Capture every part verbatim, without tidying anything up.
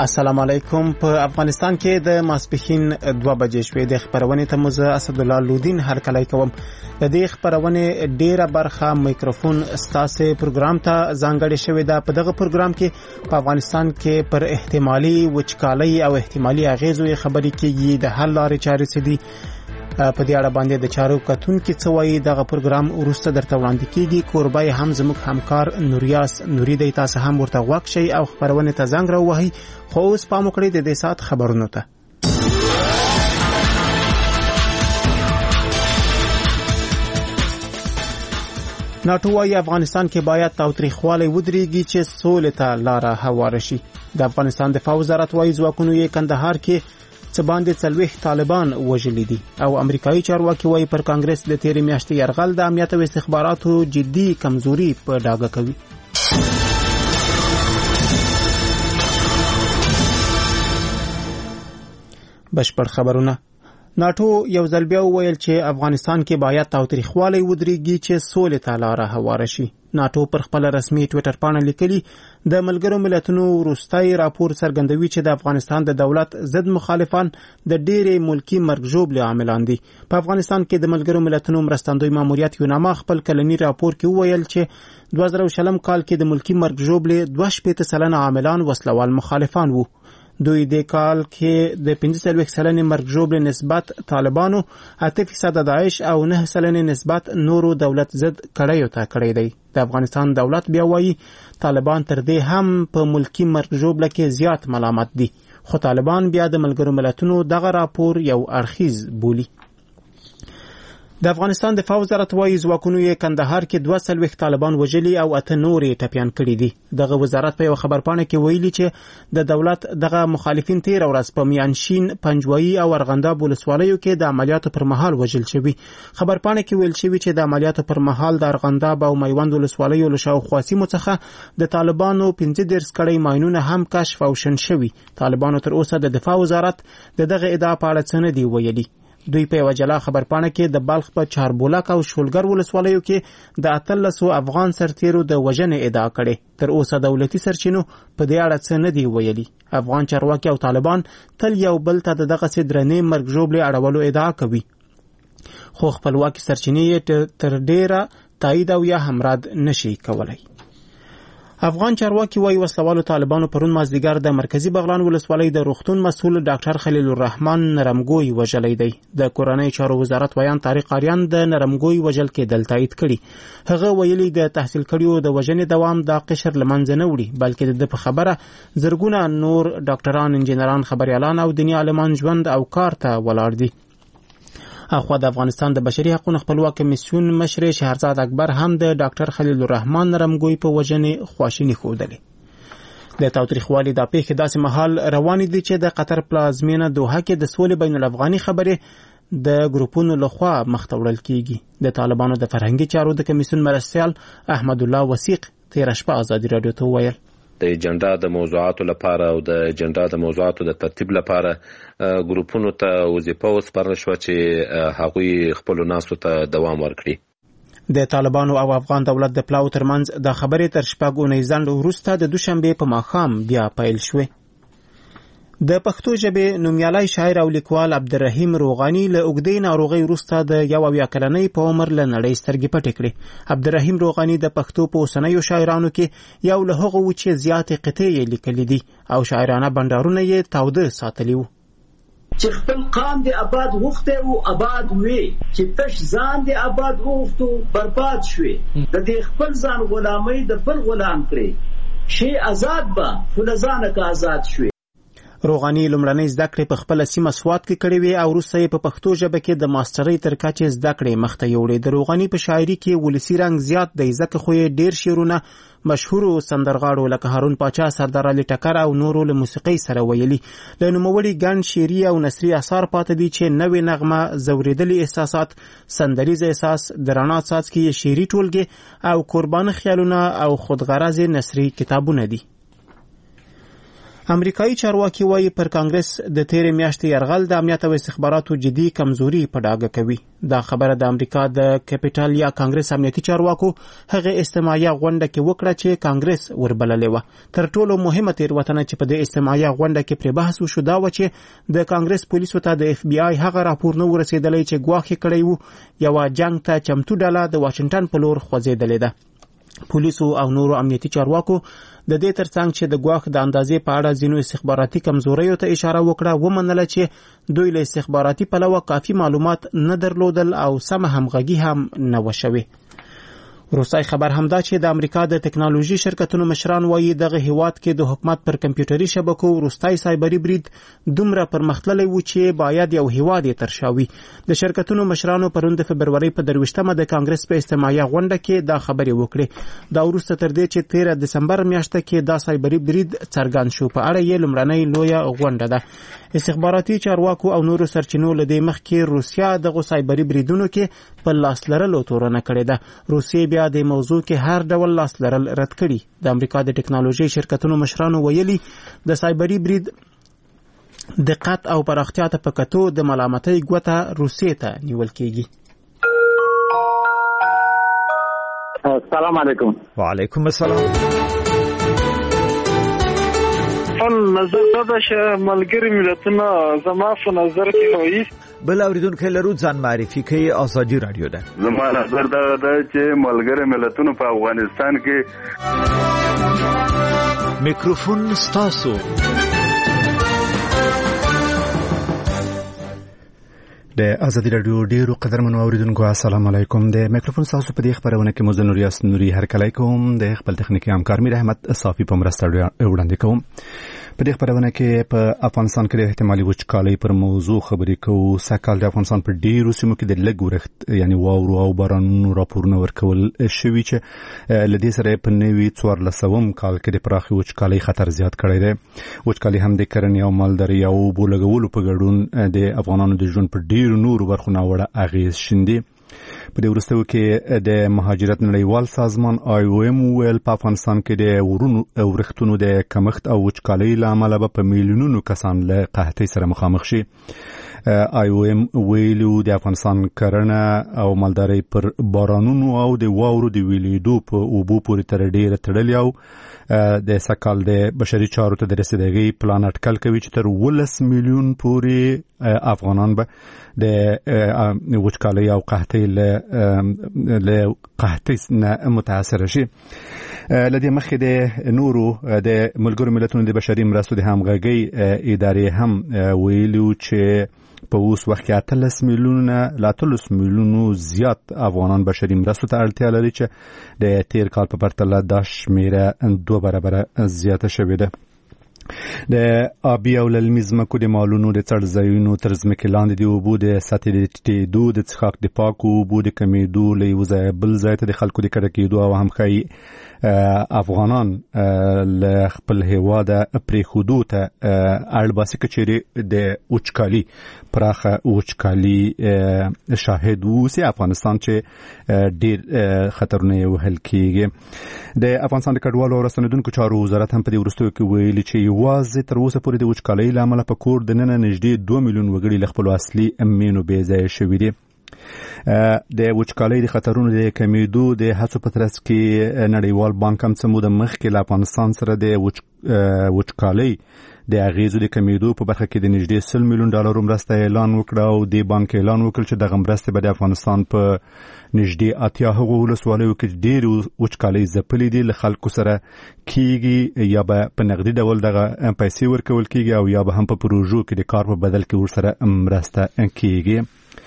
السلام علیکم. په افغانستان کې د ماسپښین دوه بجې شوې. د خبرونې ته مزه اسدالله لودین هرکلی کوم. د دې خبرونې ډیره برخه میکروفون ستاسو پروګرام ته ځانګړې شوې ده. په دغه پروګرام کې په افغانستان کې پر احتمالي وچکالۍ او احتمالي اغیزو خبرې کیږي. د حل لارې چارې څه دي، په دې اړه باندې د چارو کتونکو څه وایي. دغه پروګرام ورسته درته وړاندې کیږي. کوربای هم زموږ همکار نوریاس نوري دی. تاسو هم ورته غوږ شئ او خبرونه ته زنګ راوهئ. خو اوس پام وکړئ د دې سات خبرونو ته. ناټو وايي افغانستان کې باید تاوتریخوالی ودرېږي چې سولې ته لاره هواره شي. د افغانستان دفاع وزارت وايي ځواکونو یې کندهار کې څه باندې څلوېښت طالبان وژلي دي او امریکایي چارواکي وايي پر کانګرس د تیرې میاشتې یرغل د امنیت او استخباراتو جدي کمزوري په ډاګه کوي. بشپړ خبرونه. ناټو یو ځل بیا وویل چې افغانستان کې باید تاوتریخوالی ودرېږي چې سولې ته لاره هواره شي. ناټو پر خپل رسمي ټوئیټر پاڼه لیکلي د ملګرو ملتونو وروستي راپور څرګندوي چې د افغانستان د دولت ضد مخالفان د ډېرې ملکی مرګ ژوبلې عاملان دي. په افغانستان کې د ملګرو ملتونو مرستندوی ماموریت یوناما خپل کلنی راپور کې وویل چې دوه زره شلم کال کې د ملکی مرګ ژوبلې دوه شپېته سلنه عاملان وسلوال مخالفان وو. دوی د کال کې د پنځه څلوېښت سلنې مرګ ژوبلې نسبت طالبانو، اته فیصده داعش او نه سلنې نسبت نورو دولت ضد کړیو ته کړی دی. د افغانستان دولت بیا وایي طالبان تر دې هم په ملکی مرګ ژوبله کې زیات ملامت دي، خو طالبان بیا د ملګرو ملتونو دغه راپور یو اړخیز بولي. د افغانستان دفاع وزارت وايي ځواکونو یې کندهار کې دوه څلوېښت طالبان وژلي او اته نورې ټپیان کړي دي. دغه وزارت په یو خبرپاڼه کې ویلي چې د دولت دغه مخالفین تیر ورځ په میانشین، پنجوایي او ارغنداب ولسوالیو کې د عملیاتو پر مهال وژل شوي. خبرپاڼه کې ویل شوي چې د عملیاتو پر مهال د ارغنداب او میوند ولسوالیو له شاوخوا سیمو څخه د طالبانو پنځه دېرش کړۍ ماینونه هم کشف او شن شوي. طالبانو تر اوسه د دفاع وزارت د دغه ادعا په اړه څه نه دي ویلي. دوی په یوه جلا خبرپاڼه کې د بلخ په چاربولک او شولګر ولسوالیو کې د اتلسو افغان سرتیرو د وژنې ادعا کړې. تر اوسه دولتي سرچینو په دې اړه څه نه دی ویلي. افغان چارواکي او طالبان تل یو بل ته د دغسې درنې مرګ ژوبلې اړولو ادعا کوي، خو خپلواکي سرچینې یې تر ډیره تایید او یا هم رد نشي کولی. افغان چارواکي وايي وسلوالو طالبانو پرون مازدیګر د مرکزی بغلان ولسوالۍ د روغتون مسؤل ډاکټر خلیل الرحمن نرمګوی وژلی دی. د کورنۍ چارو وزارت ویان طارق آریان د نرمګوی وژل کېدل تایید کړي. هغه ویلي د تحصیل کړیو د وژنې دوام دا قشر له منځه نه وړي، بلکې د په خبره زرګونه نور ډاکټران، انجینران، خبریالان او دیني عالمان ژوند او کار ته ولاړ دي. اخوا د افغانستان د بشري حقوقو خپلواک کمیسیون مشر شهرزاد اکبر هم د ډاکټر خلیل الرحمن نرمګوی په وژنې خواشیني ښودلې. د تاوتریخوالي دا پیښې داسې مهال روانې دي چې د قطر پلازمینه دوحه کې د سولې بین الافغاني خبرې د ګروپونو لخوا مخته وړل کیږي. د طالبانو د فرهنګي چارو د کمیسیون مرستیال احمد الله وثیق تېره شپه ازادي راډیو ته وویل د اجنډا د موضوعاتو لپاره او د اجنډا د موضوعاتو د ترتیب لپاره ګروپونو ته وظیفه وسپارل شوه چې هغوی خپلو ناستو ته دوام ورکړي. د طالبانو او افغان دولت د پلاو ترمنځ د خبرې تر شپږ اونۍ ځنډ وروسته د دوشنبې په ماښام بیا پیل شوې. د پښتو ژبې نومیالی شاعر او لیکوال عبدالرحیم روغاني له اوږدې ناروغۍ وروسته د یو اویا کلنۍ په عمر له نړۍ سترګې پټې کړې. عبدالرحیم روغاني د پښتو په اوسنیو شاعرانو کې یو له هغو و چې زیاتې قطعې یې لیکلي دي او شاعرانه بنډارونه یې تاوده ساتلي وو. چې خپل قام دې آباد غوښتی و آباد وې، چې تش ځان دې آباد وغوښتو برباد شوې. د دې خپل ځان غلامۍ د بل غلام کړې، شي آزاد به خو له ځانه که آزاد شوې. روغاني لومړنۍ زده کړې په خپله سیمه سوات کې کړې وې او وروسته یې په پښتو ژبه کې د ماسټرۍ تر کچې زده کړې مخته یوړې. د روغاني په شاعري کې ولسي رنګ زیات دی، ځکه خو یې ډېر شعرونه مشهورو سندرغاړو لکه هارون پاچا، سردار علي ټکر او نورو له موسیقۍ سره ویلي. له نوموړي ګڼ شعري او نثري اثار پاتې دي چې نوې نغمه، ځورېدلي احساسات، سندریز احساس، د رڼا څاڅکي شعري ټولګې او قربانه خیالونه او خودغرضې نثري کتابونه دي. امریکایي چارواکي وايي پر کانګرس د تیرې میاشتې یرغل د امنیت او استخباراتو جدي کمزوري په ډاګه کوي. دا خبره د امریکا د کیپټل یا کانګرس امنیتي چارواکو هغه استماعیه غونډه کې وکړه چې کانګرس وربللې و. تر ټولو مهمه تیروتنه چې په دې استماعیه غونډه کې پر بحث وشو دا و چې د کانګرس پولیسو ته د اف بی آی هغه راپور نه ورسېدلی چې ګواښ کړی و یو جنگ ته چمتو ډله د واشنگټن په لور خوځېدلې ده. پولیسو او نورو امنیتي چارواکو د دې ترڅنګ چې د ګواښ د اندازې په اړه ځینو استخباراتي کمزوریو ته اشاره وکړه ومنله چې دوی له استخباراتي پلوه کافي معلومات نه درلودل او سمه همغږي هم نه وشوي. روسي خبر همدا چې د امریکا د ټکنالوژي شرکتونو مشران وایي دغه هیواد کې د حکومت پر کمپیوټري شبکو وروستی سایبري برید دومره پرمختللی و چې باید یو هیواد یې ترشا وي. د شرکتونو مشرانو پرون د فبرورۍ په درویشتمه د کانګرس په استماعیه غونډه کې دا خبرې وکړې. دا وروسته تر دې چې تیره دسمبر میاشته کې دا سایبري برید څرګند شو. په اړه یې لومړنۍ لویه غونډه ده. استخباراتي چارواکو او نورو سرچینو له دې مخکې روسیا دغه سایبري بریدونو کې په لاس لرلو تورنه کړې ده. روسیې بیا د موضوع کې هر ډول لاس لرل رد کړي. د امریکا د ټکنالوژي شرکتونو مشرانو ویلي د سایبري برید دقت او پراختیا ته په کتو د ملامتۍ ګوته روسیې ته نیول کیږي. السلام علیکم. وعلیکم السلام. نظر دا چې ملګری ملتونه زما په نظر کې وایي بل اوریدونکو لرو ځان معرفي کوي. ازادي رادیو ده. زما نظر دا ده چې ملګری ملتونه په افغانستان کې میکروفون ستاسو. د ازادي رادیو ډیرو قدرمنو اوریدونکو السلام علیکم. د میکروفون تاسو په دې خبرونه کې مو زنور یاس نوري هر کله کوم د خپل تخنیکی همکار میر احمد صافی په مرسته وړاندې کوم. په دې خبرونه کې په افغانستان کې د احتمالي وچکالۍ پر موضوع خبرې کوو. سږکال د افغانستان په ډیرو سیمو کې د لږ ورښت یعنی واورو او بارانونو راپورونه ورکول شوي چې له دې سره په نوي څوارلسم کال کې د پراخې وچکالۍ خطر زیات کړی دی. وچکالۍ هم د کرنې او مالدارۍ او اوبو لګولو په ګډون د افغانانو د ژوند په ډیرو نورو برخو ناوړه اغیز شیندي. په دې وروستیو کې د مهاجرت نړیوال سازمان آی او ایم ویل په افغانستان کې د ورونو ورښتونو د کمښت او وچکالۍ له امله په میلیونونو کسان له قحطۍ سره مخامخ شي. آی او ایم ویلو د افغانستان کرنه او مالدارۍ پر بارانونو او د واورو د ویلیدو په اوبو پورې تر ډیره تړلې او د سږکال د بشري چارو ته د رسیدګۍ پلان اټکل کوي چې تر ولس میلیون پورې افغانان به د وچکالۍ او قحطۍ له قحطۍ نه متاثر شي. لدې مخکې د نورو د ملګرو ملتونو د بشري مرستو د همغږۍ ادارې هم ویلو چې په اوس وخت کې اتلس میلیونه لا اتلس میلیونو زیات افغانان بشري مرستو ته اړتیا لري چې د تیر کال په پرتله دا شمیره دوه برابره زیاته شوې ده. د آبي او للمي ځمکو د مالونو د څړځایونو تر ځمکې لاندې د اوبو د سطحې د ټیټېدو د څښاک د پاکو اوبو د کمیدو له یو ځایه بل ځای ته د خلکو د کډه کېدو او هم ښایي افغانان له خپل هېواده پرېښودو ته اړ باسي که چیرې د وچکالي پراخه وچکالي شاهد واوسي افغانستان چې ډېر خطرونه یې وهل کېږي. د افغانستان د کډوالو او راستنېدونکو چارو وزارت هم په دې وروستیو کې ویلي چې یوازې تر اوسه پورې د وچکالۍ له امله په کور دننه نږدې دوه میلیون وګړي له خپلو اصلي مینو بې ځایه شوي دي. د وچکالۍ د خطرونو د کمیدو د هڅو په ترڅ کې نړیوال بانک هم څه موده مخکې له افغانستان سره د وچکالۍ د اغیزو د کمیدو په برخه کې د نږدې سل میلیون ډالرو مرسته اعلان وکړه او د بانک اعلان وکړ چې دغه مرستې به د افغانستان په نږدې اتیا هغو ولسوالیو کې ډېرې وچکالۍ ځپلې دي له خلکو سره کیږي یا به په نغدي ډول دغه پیسې ورکول کیږي او یا به هم په پروژو کې د کار په بدل کې ورسره مرسته کیږي.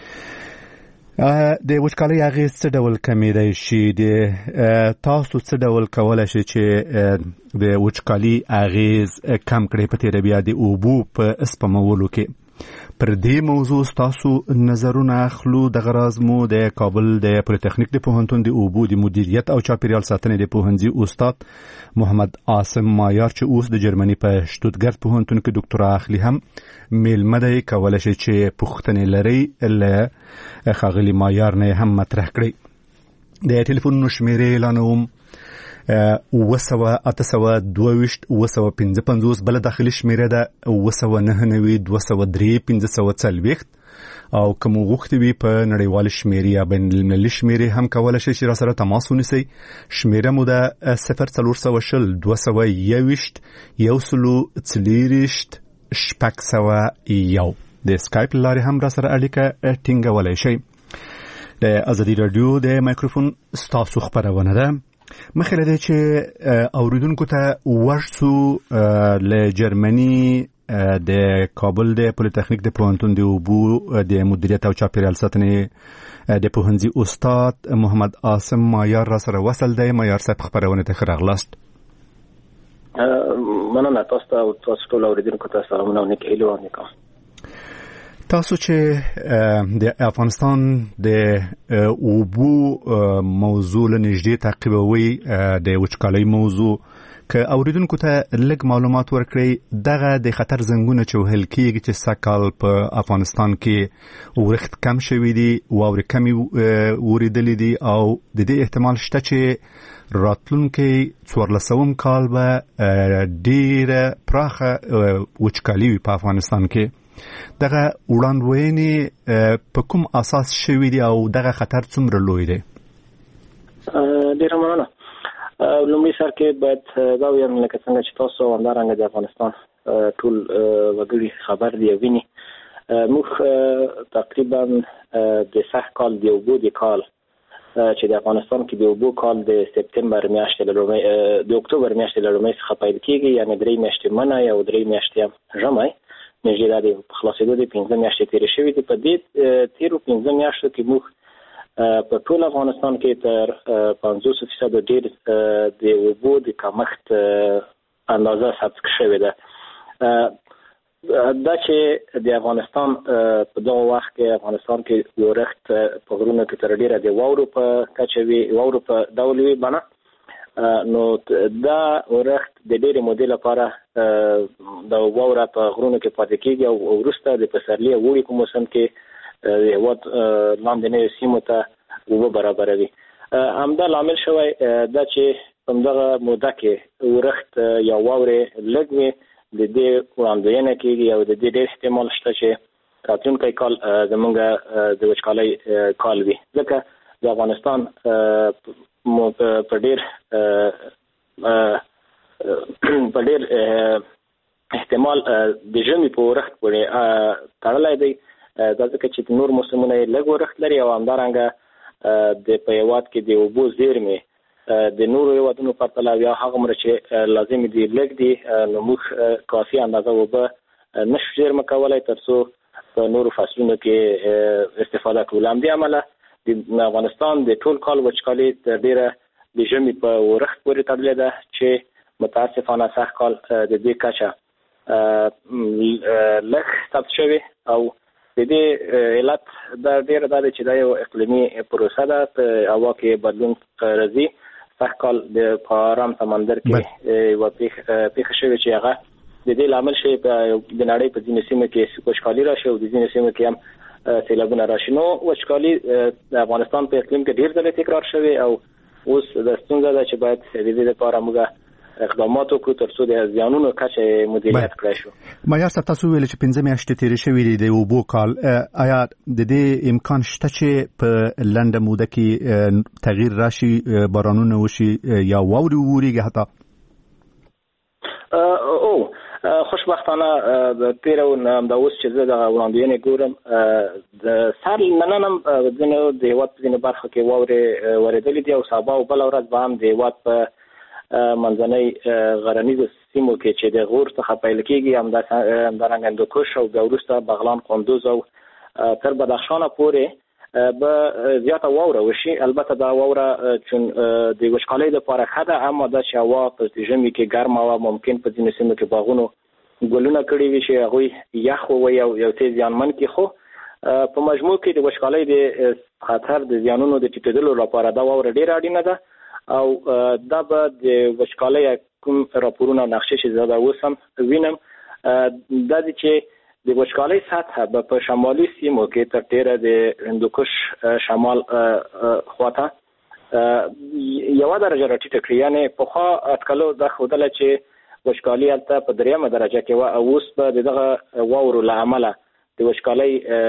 د وچکالۍ اغیز څه ډول کمیدای شي؟ د تاسو څه ډول کولای شي چې د وچکالۍ اغیز کم کړئ په تیره بیا د اوبو په سپمولو کې؟ پر دې موضوع تاسو نظرونه اخلو. دغه راز مو د کابل د پولیټیکنیک د پوهنتون د اوبو د مدیریت او چاپیریال ساتنې د پوهنځي استاد محمد عاصم مایار چې اوس د جرمني په شتوتګرت پوهنتون کې ډاکټرا اخلي هم میلمه دی. کولای شي چې پوښتنې لري له ښاغلي مایار نه هم مطرح کړئ. د ټلیفون شمیرې اعلانوم وسوه اتسوه دویشت وسوه پنځه پنځوس بل داخلي شمیره ده وسوه نه نوي دوه سوه درې پنځه سوه څلوېښت او کوم غوښتي وي په نړیوال شمیرې یا بین المللي شمیرې هم کولای شي چې را سره تماس ونیسي. شمیره مو ده صفر څلور سوه شل دوه سوه یویشت یو سلو څلېرویشت شپږ سوه یو. د سکایپ لارې هم را سره اړیکه ټینګولی شئ. د ازادي راډیو د مایکروفون ستاسو خپرونه ده. مخکې له دې چې اوریدونکو ته ورسو له جرمني د کابل د پولیټیکنیک د پوهنتون د اوبو د مدیریت او چاپیریال ساتنې د پوهنځي استاد محمد عاصم مایار را سره وصل دی. مایار صاحب خبرونه ته ښه راغلاست. مننه تاسو ته او تاسو ټول اوریدونکو ته سلامونه او نیک هیلې وکړم. تاسو چې د افغانستان د اوبو موضوع له نږدې تعقیبوي د وچکالۍ موضوع که اوریدونکو ته لږ معلومات ورکړي دغه د خطر زنګونه چې وهل کېږي چې سږکال په افغانستان کې ورښت کم شوي دي واورې کمې وریدلې دي او د دې احتمال شته چې راتلونکی څوارلسم کال به ډېره پراخه وچکالي وي په افغانستان کې. دغه وړاندوینې په کوم اساس شوي دي او دغه خطر څومره لوی دی؟ ډېره مننه. لومړي سر کې باید دا ویم لکه څنګه چې تاسو همدارنګه د افغانستان ټول وګړي خبر دی ویني موږ تقریبا د سږ کال د اوبو د کال چې د افغانستان کې د اوبو کال د سپتمبر میاشتې له لومړۍ د اکتوبر میاشتې له لومړۍ څخه پیل کېږي یعنې درې میاشتې منی او درې میاشتې ژمی نږدې دا د خلاصېدو د پنځه میاشتې تېرې شوي دي. په دې تېرو پنځه میاشتو کې موږ په ټول افغانستان کې تر پنځوس فیصد ډېر د اوبو د کمښت اندازه ثبت شوې ده. دا چې د افغانستان په دغه وخت کې افغانستان کې ورښت په غرونو کې تر ډېره د واورو په کچه وي واورو په ډول وي بڼه نو دا ورښت د ډېرې مودې لپاره د واوره په غرونو کې پاتې کېږي او وروسته د پسرلي او اوړي په موسم کې د هېواد لاندنیو سیمو ته اوبه برابروي. همدا لامل شوی دا چې په همدغه موده کې ورښت یا واورې لږ وي د دې وړاندوینه کېږي او د دې ډېر احتمال شته چې راتلونکی کال زموږ د وچکالۍ کال وي ځکه د افغانستان په ډېر په ډېر احتمال د ژمي په ورښت پورې تړلی دی دا ځکه چې نور موسمونه یې لږ ورښت لري او همدارنګه د په هېواد کې د اوبو زیرمې د نورو هېوادونو په پرتله بیا هغومره چې لازم دي لږ دي نو موږ کافي اندازه اوبه نشو زیرمه کولی تر څو په نورو فصلونو کې استفاده کړو. له همدې امله د افغانستان د ټول کال وچکالي تر ډېره د ژمي په ورښت پورې تړلې ده چې متاسفانه سږ کال د دې کچه لږ ثبت شوې او د دې علت دا ډېره دا دی چې دا یو اقلیمي پروسه ده په هوا کې بدلون راځي. سږ کال په ارام سمندر کې یوه پېښه شوې چې هغه د دې لامل شوی د نړۍ په ځینو سیمو کې وچکالي راشي او د ځینو سیمو کې هم سیلابونه راشي. نو وچکالي د افغانستان په اقلیم کې ډېر ځله تکرار شوی او اوس د ستونزه ده چې باید د دې لپاره موږ اقدامات وکړو تر څو د زیانونو کچه مدیریت کړای شو. مایار صاحب تاسو ویل چې پنځه میاشتې تېرې شوې دي د اوبو کال آیا د دې امکان شته چې په لنډه موده کې تغییر راشي بارانونه وشي یا واورې وورېږي حتی؟ او خوشبختانه د تېره همدا اوس چې زه دغه وړاندوینې ګورم د سهار نن هم ځینو د هېواد په ځینو برخو کې واورې ورېدلې دي او سبا او بله ورځ به هم د هېواد په منځنۍ غرنیزو سیمو کې چې د غور څخه پیل کېږي همدارنګه هندوکش او بیا وروسته بغلان قندوز او تر بدخشانه پورې به زیاته واوره وشي. البته دا واوره چون د وچکالۍ لپاره ښه ده اما دا چې هوا په ژمي کې ګرمه وه ممکن په ځینو سیمو کې باغونو ګلونه کړي وي چې هغوی یخ ووایي او یو څه زیانمن کړي خو په مجموع کې د وچکالۍ د خطر د زیانونو د ټیټېدلو لپاره دا واوره ډېره اړینه ده او دا به د وچکالۍ کوم راپورونه نقشې چې زه دا اوس هم وینم دا دی چې د وچکالۍ سطحه به په شمالي سیمو کې تر ډېره د هندوکش شمال خواته یو درجه راټیټه کړې. یعنی پخوا اټکلو دا ښودله چې وچکالي هلته په دریمه درجه کې وه او اوس به د دغه واورو له امله د وچکالۍ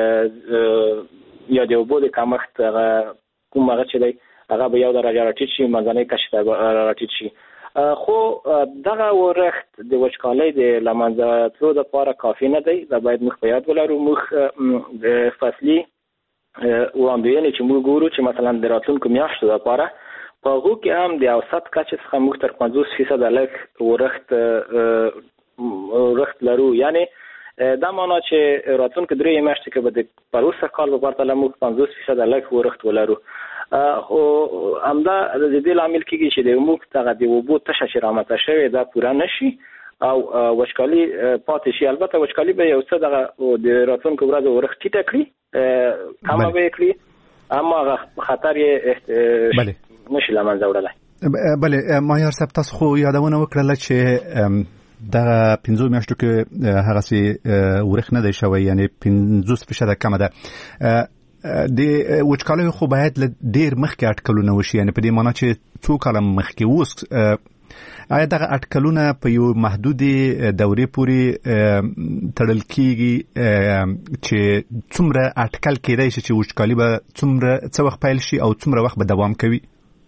یا د اوبو د کمښت هغه کوم هغه چې دی هغه به یو درجه راټیټ شي، منځنۍ کچې ته راټیټ شي. خو دغه ورښت د وچکالۍ د له منځه تلو دپاره کافي نه دی. دا باید موږ په یاد ولرو. موږ د فصلي وړاندوینې چې موږ ګورو چې مثلا د راتلونکو میاشتو دپاره په هغو کې هم د اوسط کچې څخه موږ تر پنځوس فیصده لږ ورښت ورښت لرو. یعنی دا معنا چې راتلونکو درې میاشتې کې به د پروسه کال په پرتله موږ پنځوس فیصده لږ ورښت ولرو. خو همدا د دې لامل کېږي چې د موږ دغه د اوبو تشه چې رامنځته شوې دا پوره نه شي او وچکالي پاتې شي. البته وچکالي به یو څه دغه د راتلونکو ورځو ورښت ټیټه کړي، کمه به یې کړي، اما خطر یې نشي له منځه وړلی. بلې ماهیار صاحب، تاسو خو یادونه وکړله چې دغه پنځو میاشتو کې هغسې ورښت نه دی شوی، یعنې پنځوس فیصده کمه ده. د وچکالیو خو باید له ډېر مخکې اټکلونه وشي، یعنې په دې معنا چې څو کاله مخکې اوس آیا دغه اټکلونه په یو محدودې دورې پورې تړل کېږي چې څومره اټکل کېدای شي چې وچکالي به څومره څه وخت پیل شي او څومره وخت به دوام کوي؟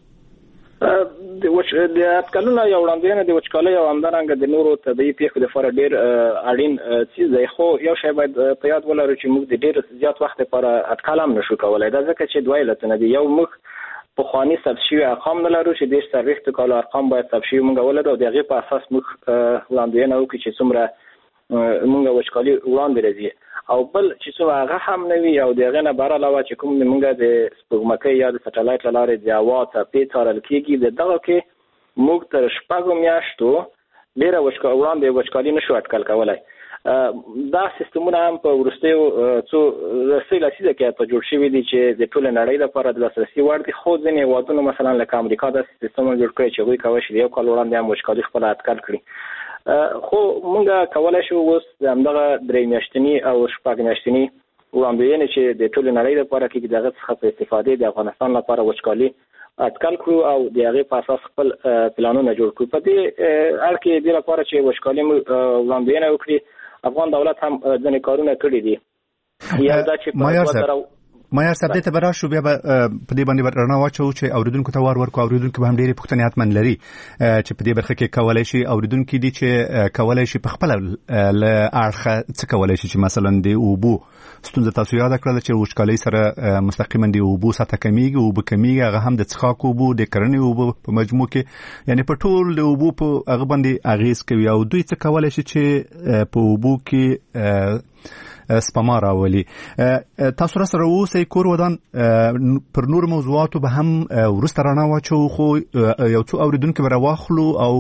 د اټکلونه یا وړاندوینه د وچکالۍ او همدارنګه د نورو طبیعي پیښو لپاره ډېر اړین څیز دی. خو یو شی باید په یاد ولرو چې موږ د ډېر زیات وخت لپاره اټکل هم نشو کولی. دا ځکه چې دوه علتونه دي. یو، موږ پخواني ثبت شوي ارقام نه لرو چې دېرش څلوېښتو کالو ارقام باید ثبت شوي موږ ولرو او د هغې په اساس موږ وړاندوینه وکړو چې څومره موږ وچکالي وړاندې راځي. او بل چې څو هغه هم نه وي او د هغې نه بهر علاوه چې کوم موږ د سپوږمکۍ یا د سټلایټ له لارې د هوا څپې څارل کېږي، د دغه کې موږ تر شپږو میاشتو ډېره وړاندې وچکالي نشو اټکل کولی. دا سیستمونه هم په وروستیو څو رسۍ لسیزه کې په جوړ شوي دي چې د ټولې نړۍ لپاره د لاسرسي وړ دي. خو ځینې هېوادونو مثلا لکه امریکا داسې سیستمونه جوړ کړي چې هغوی کولی شي د یو کال وړاندې هم وچکالي خپله اټکل کړي. خو موږ کولی شو اوس د همدغه درې میاشتني او شپږ میاشتني وړاندوینې چې د ټولې نړۍ لپاره کېږي د هغه څخه په استفادې د افغانستان لپاره وچکالي اټکل کړو او د هغې په اساس خپل پلانونه جوړ کړو. په دې اړ کې دې لپاره چې وچکالي وړاندوینه وکړي، افغان دولت هم ځینې کارونه کړي دي. یا دا چې ماهیار صاحب دې ته به راشو، بیا به په دې باندې رڼا واچوو چې اورېدونکو ته وار ورکړو. اورېدونکي به هم ډېرې پوښتنې حتما لري چې په دې برخه کې کولی شي. اورېدونکي دي چې کولی شي په خپله له اړخه څه کولی شي چې مثلا د اوبو ستونزه تاسو یاده کړله چې وچکالۍ سره مستقیما د اوبو سطحه کمیږي، اوبه کمیږي، هغه هم د څښاک اوبو، د کرنې اوبو په مجموع کې، یعنې په ټول د اوبو په هغه باندې اغېز کوي. او دوی څه کولی شي چې په اوبو کې سپما راولي. تاسو را سره اوسئ کور ودان، پر نور موضوعاتو به هم وروسته رڼا واچوو، خو یو څو اورېدونکي به راواخلو او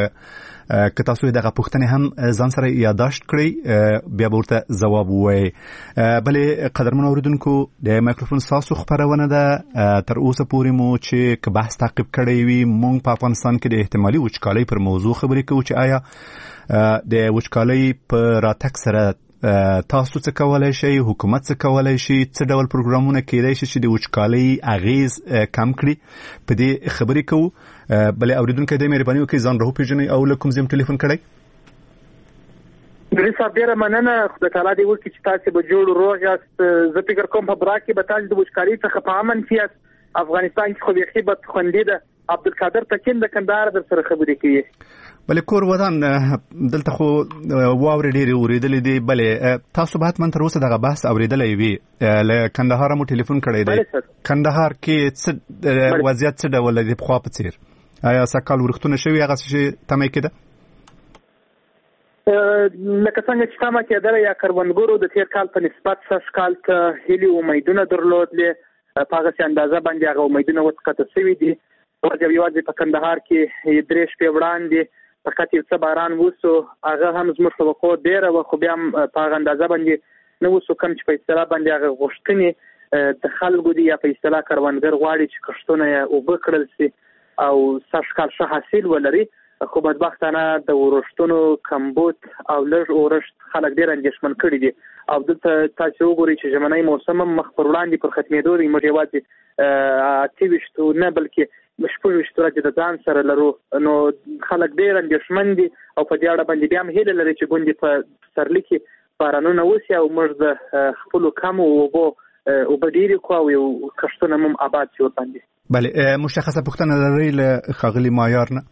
که تاسو دغه پوښتنې هم ځان سره یادداشت کړئ بیا به ورته ځواب ووایئ. بلې قدرمنو اورېدونکو، د مایکروفون ستاسو خپرونه ده. تر اوسه پورې مو چې که بحث تعقیب کړی وي، موږ په افغانستان کې د احتمالي وچکالۍ پر موضوع خبرې کوو چې آیا د وچکالۍ په راتګ سره تاسو څه کولی شئ، حکومت څه کولی شي، څه ډول پروګرامونه کېدای شي چې د وچکالۍ اغېز کم کړي، په دې خبرې کوو. بلې اورېدونکی دی مهرباني وکړئ ځان راوپېژنئ او له کوم ځای ټلیفون کړی؟ درې صاحب ډېره مننه، خدای تعالی دې وکړي چې تاسې به جوړ روغ یاست. زه فکر کوم په برا کې به تاسو د وچکالۍ څخه په امن کې یاست. افغانستان کې خو بیخي بدخوندي ده. عبدالقادر تکین د کندهار در سره خبرې کوي. بلې کور ودان دلته خو واورې ډېرې اورېدلې دي. بلې تاسو به حتما تر اوسه دغه بحث اورېدلی وي. له کندهاره مو ټلیفون کړی دی. کندهار کې څه وضعیت څه ډول دی پخوا په څېر؟ آیا سږکال ورښتونه شوي هغه چې تمه کېده؟ لکه څنګه چې تمه کېدله یا کروندګرو د تېر کال په نسبت سږکال ته هیلې امیدونه درلودلې، په هغسې اندازه باندې هغه امیدونه اوس قطع شوي دي. یوازې یوازې په کندهار کې درې شپې وړاندې فقط یو څه باران وسو، هغه هم زموږ توقع ډېره وه، خو بیا هم په هغه اندازه باندې نه وسو کوم چې په اصطلاح باندې هغه غوښتنې د خلکو دي یا په اصطلاح کروندګر غواړي چې کښتونه یې اوبه کړل شي او سږکال ښه حاصل ولري. خو بدبختانه د ورښتونو کمبود او لږ اورښت خلک ډېر اندېښمن کړي دي او دلته تاسو وګورئ چې ژمنی موسم مخ پر وړاندې پر ختمېدو دی. موږ یوازې اته ویشتو نه بلکې شپږ ویشت ورځې د ځان سره لرو، نو خلک ډېر اندېښمن دي او په دې اړه باندې بیا هم هیله لري چې ګوندې په پسرلي کې بارانونه وشي او موږ د خپلو کمو اوبو اوبه ډېرې کړو او یو کښتونه هم آباد شي ورباندې. بله، مشخصه پوښتنه لرئ له ښاغلي مایار نه؟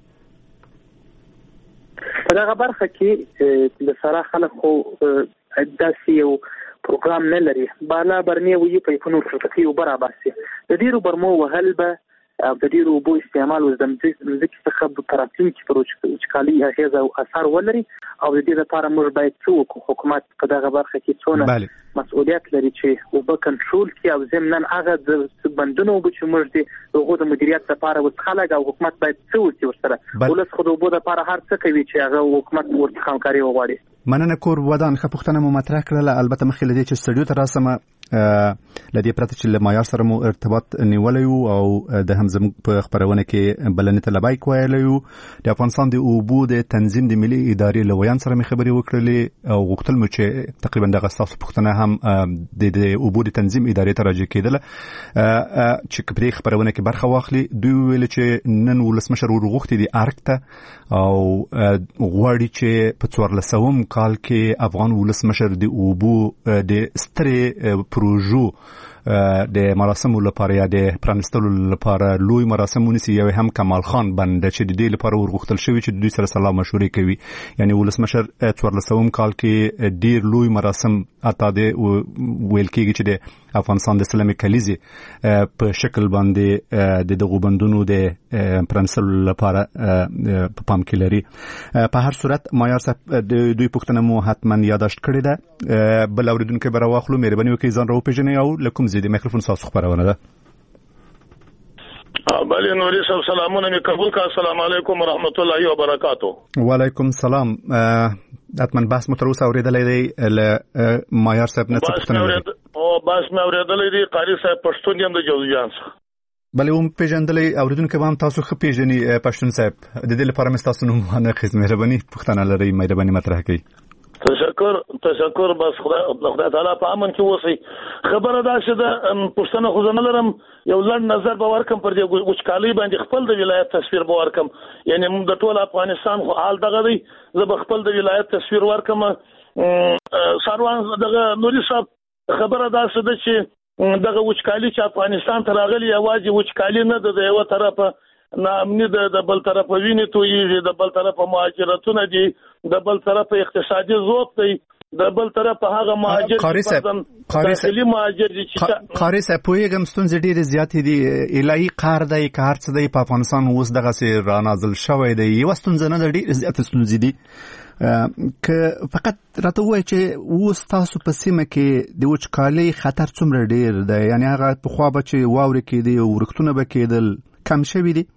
په دغه برخه کې د سره خلک خو داسې یو پروګرام نه لري. بالا برنې وي پایپونو ورته اوبه راباسي، د ډېرو برمو وهل به او د ډېرو اوبو استعمال اوس د مځکې څخه په راتلونکي پر وچکالي اغېز او اثر ولري او د دې لپاره موږ باید څه وکړو. حکومت په دغه برخه کې څونه مسؤلیت لري چې اوبه کنټرول کړي او ضمناً هغه د بندونو اوبه چې موږ دي هغو د مدیریت لپاره اوس خلک او حکومت باید څه وکړي ورسره. ولس خو د اوبو لپاره هر څه کوي چې هغه حکومت ورڅخه همکاري وغواړي. مننه کور ودان. ښه پوښتنه مو مطرح کړله. البته مخکې له دې چې سټوډیو ته راسم له دې پرته چې له مایار سره مو ارتباط نیولی و او د هم زموږ په خپرونه کې بلنې ته لبیک ویلی و، د افغانستان د اوبو د تنظیم د ملي ادارې له ویان سره مې خبرې وکړلې او غوښتل مو چې تقریبا دغه ستاسو پوښتنه هم د اوبو د تنظیم ادارې ته راجع کېدله چې په دې خپرونه کې برخه واخلي. دوی ویل چې نن ولسمشر ورغوښتي دي ارګ ته او غواړي چې په څوارلسم کال کې افغان ولسمشر د اوبو د سترې پروژو د مراسمو لپاره یا د پرانستلو لپاره لوی مراسم ونیسي. یو هم کمال خان بند چې د دې لپاره ورغوښتل شوی چې دوی سره سلام مشورې کوي. یعنی ولسمشر څوارلسم کال کې ډیر لوی مراسم اته د ویل کېږي چې د افغانستان د اسلامي کلیزې په شکل باندې د دغو بندونو د پرانستلو لپاره په پام کې لري. په هر صورت مایار صاحب دوی پوښتنه مو حتما یاداشت کړې ده. بل اوریدونکو به راواخلو. مهرباني وکړئ ځان راوپېژنئ او له کوم ځای د میکروفون ستاسو خپرونه ده؟ بله نوري صاحب سلامونه مې قبول کړه. السلام علیکم ورحمت الله وبرکاتو. وعلیکم سلام. حتما بحث مو تر اوسه اورېدلی دی له مایار صاحب نه څه پوښتنه لري؟ او بحث مې اورېدلی دی. قاري صاحب پښتون یم د جوزجان څخه. بله هم پېژندلی اوریدونکي به هم تاسو ښه پېژني پښتون صاحب. د دې لپاره مې ستاسو نوم وانخیست. مهرباني پوښتنه لرئ مهرباني مطرح کړئ. تشکر تشکر. بس خدای خدای تعالی په امن کې اوسئ. خبره دا چې د پښتنه خو زه نه لرم، یو لنډ نظر به ورکم پر دې وچکالۍ باندې، خپل د ولایت تصویر به ورکم. یعنی موږ د ټول افغانستان خو حال دغه دی، زه به خپل د ولایت تصویر ورکم. ساروان دغه نوري صاحب خبره دا څه ده چې دغه وچکالي چې افغانستان ته راغلي یوازې وچکالي نه ده، د یو طرفه ناامني ده، د بل طرفه وینې تویېږي، د بل طرفه مهاجرتونه دي، د بل طرفه اقتصادي ضعف دی، د بل طرفه هغه مهاجر داخلي مهاجر دي چې قاری صاحب پوهېږم ستونزې ډېرې زیاتې دي. الهي قهر دی که هر څه دی په افغانستان اوس دغسې رانازل شوی دی. یوه ستونزه نه ده، ډېرې زیاتې ستونزې دي. که فقط راته ووایي چې اوس تاسو په سیمه کې د وچکالۍ خطر څومره ډېر دی؟ یعنې هغه پخوا به چې واورې کېدې او ورښتونه به کېدل کم شوي دي؟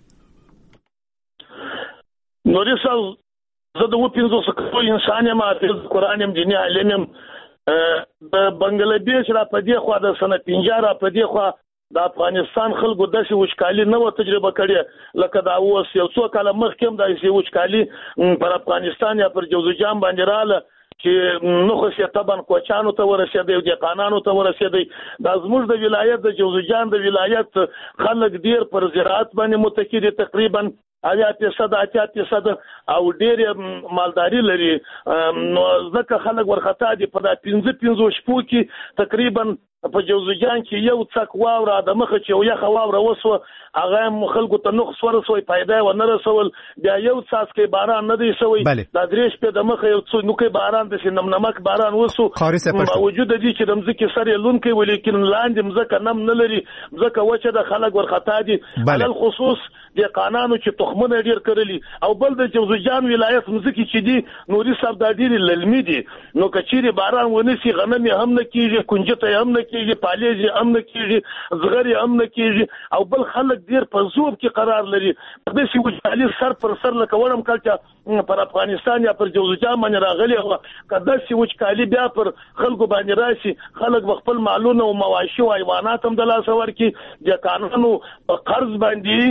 نوري صاحب زه د اووه پنځوس کلو انسان یم، حافظ قرآن یم، دیني عالم یم. د بنګلادیش را په دې خوا د سنه پنځه را په دې خوا د افغانستان خلکو داسې وچکالي نه وه تجربه کړې لکه دا اوس یو څو کاله مخکې هم داسې وچکالي پر افغانستان یا پر جوزجان باندې راغله چې نو خو سي طبعا کوچانو ته ورسېدی او دهقانانو ته ورسېدی. دا زموږ د ولایت د جوزجان د ولایت خلک ډېر پر زراعت باندې متکی دي، تقریبا اویا فیصد اتیا فیصد او ډېر مالداري لري. نو ځکه خلک ورخطا دي. په دا پنځه پنځو شپو کې تقریبا په جوزجان کې یو څک واوره د مخه چې یو یخه واوره وسوه، هغه هم خلکو ته نقص ورسوی، پیدا یې ونه رسول. بیا یو څاڅکی باران نه دی شوی. دا درې شپې د مخه یو څو نوکۍ باران داسې نمنمک باران وسو، باوجود د دې چې د مځکې سر یې لونکی و، لیکن لاندې مځکه نم نه لري، مځکه وچه د خلک ورخطا دي. علل خصوص دهقانانو چې تخمونه ډېر کرلي، او بل د جوزجان ولایت مځکې چې دي نوري صاحب دا ډېرې للمي دي. نو که چیرې باران ونیسي غنم یې هم نه کېږي، کنجته یې هم نه کېږي، پالیز یې هم نه کېږي، زغر یې هم نه کېږي، او بل خلک ډېر په ذوب کې قرار لري. په داسې وچکالي سر پر سر لکه وړم کال چې پر افغانستان یا پر جوزجان باندې راغلې وه، که داسې وچکالي بیا پر خلکو باندې راشي، خلک به خپل مالونه او مواشي او حیوانات هم د لاسه ورکړي. دهقانانو په قرض باندې که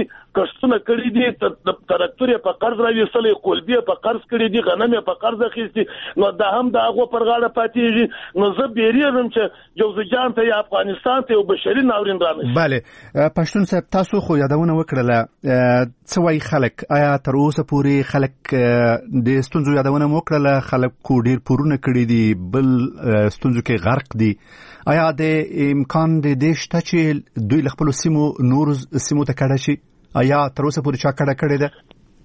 نستونه کړی دي تراکتور په قرض راوېستلې قلبي په قرض کړی دي غنم په قرض اخیستي نو دا هم د هغه پر غاړه پاتېږي نو زه بیریږم چې جوزجان ته یا افغانستان ته یو بشري ناورین رانشي. بله پښتون صاحب تاسو خو یادونه وکړله څه وایي خلک آیا تر اوسه پورې خلک د ستونزو یادونه مو وکړله خلک کو ډېر پورونه کړي دي بل ستونزو کې غرق دي آیا د امکان د دې شته چې دوی له خپلو سیمو نورو سیمو ته کډه شي آیا تر اوسه پورې چا کډه کړې ده؟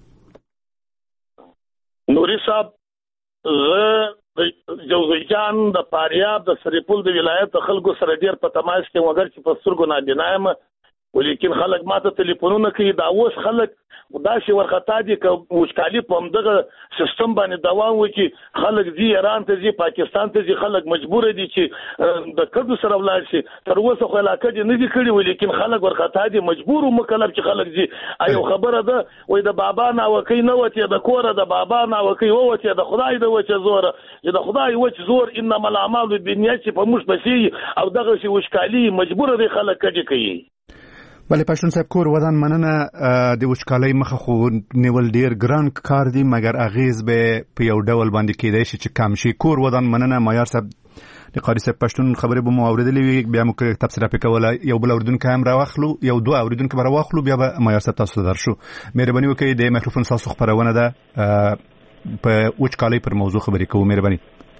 نوري صاحب زه د جوزجان د فاریاب د سرپل د ولایت د خلکو سره ډېر په تماس کې وګر چې په سترګو نابینا یم ولیکن خلک ماته ټلیفونونه کوي دا اوس خلک دا شي ورخطا دي که وشکالي په همدغه سیستم باندې دوام وکړي خلک ځي ایران ته ځي پاکستان ته ځي خلک مجبور دي چې د کډو سره ولاړ شي تر اوسه خو علاقه دې نه دي کړي ولیکن خلک ورخطا دي مجبور مکلف چې خلک ځي ایو خبره ده وای د بابا ناوکۍ نه وته د کوره د بابا ناوکۍ وته د خدای د وچه زوره چې د خدای وچ زور انما الاعمال بالنیات چې په موږ پسې او دغه شی وشکالي مجبور دي خلک کډي کوي. بله پښتون صاحب کور ودان مننه د وچکالۍ مخه خو نیول ډیر ګران کار دی مګر اغیز به په یو ډول باندې کېدای شي چې کم شي. کور ودان مننه مایار صاحب د قاری صاحب پښتون خبرې به مو اورېدلې وي بیا مو تفسیر پکې کوله یو بل اوریدونکو هم راوخلو یو دوه اوریدونکو به راوخلو بیا به مایار صاحب تاسو درشو. مهرباني وکړئ د میکروفون تاسو خبرونه ده په وچکالۍ پر موضوع خبرې کوو. مهرباني.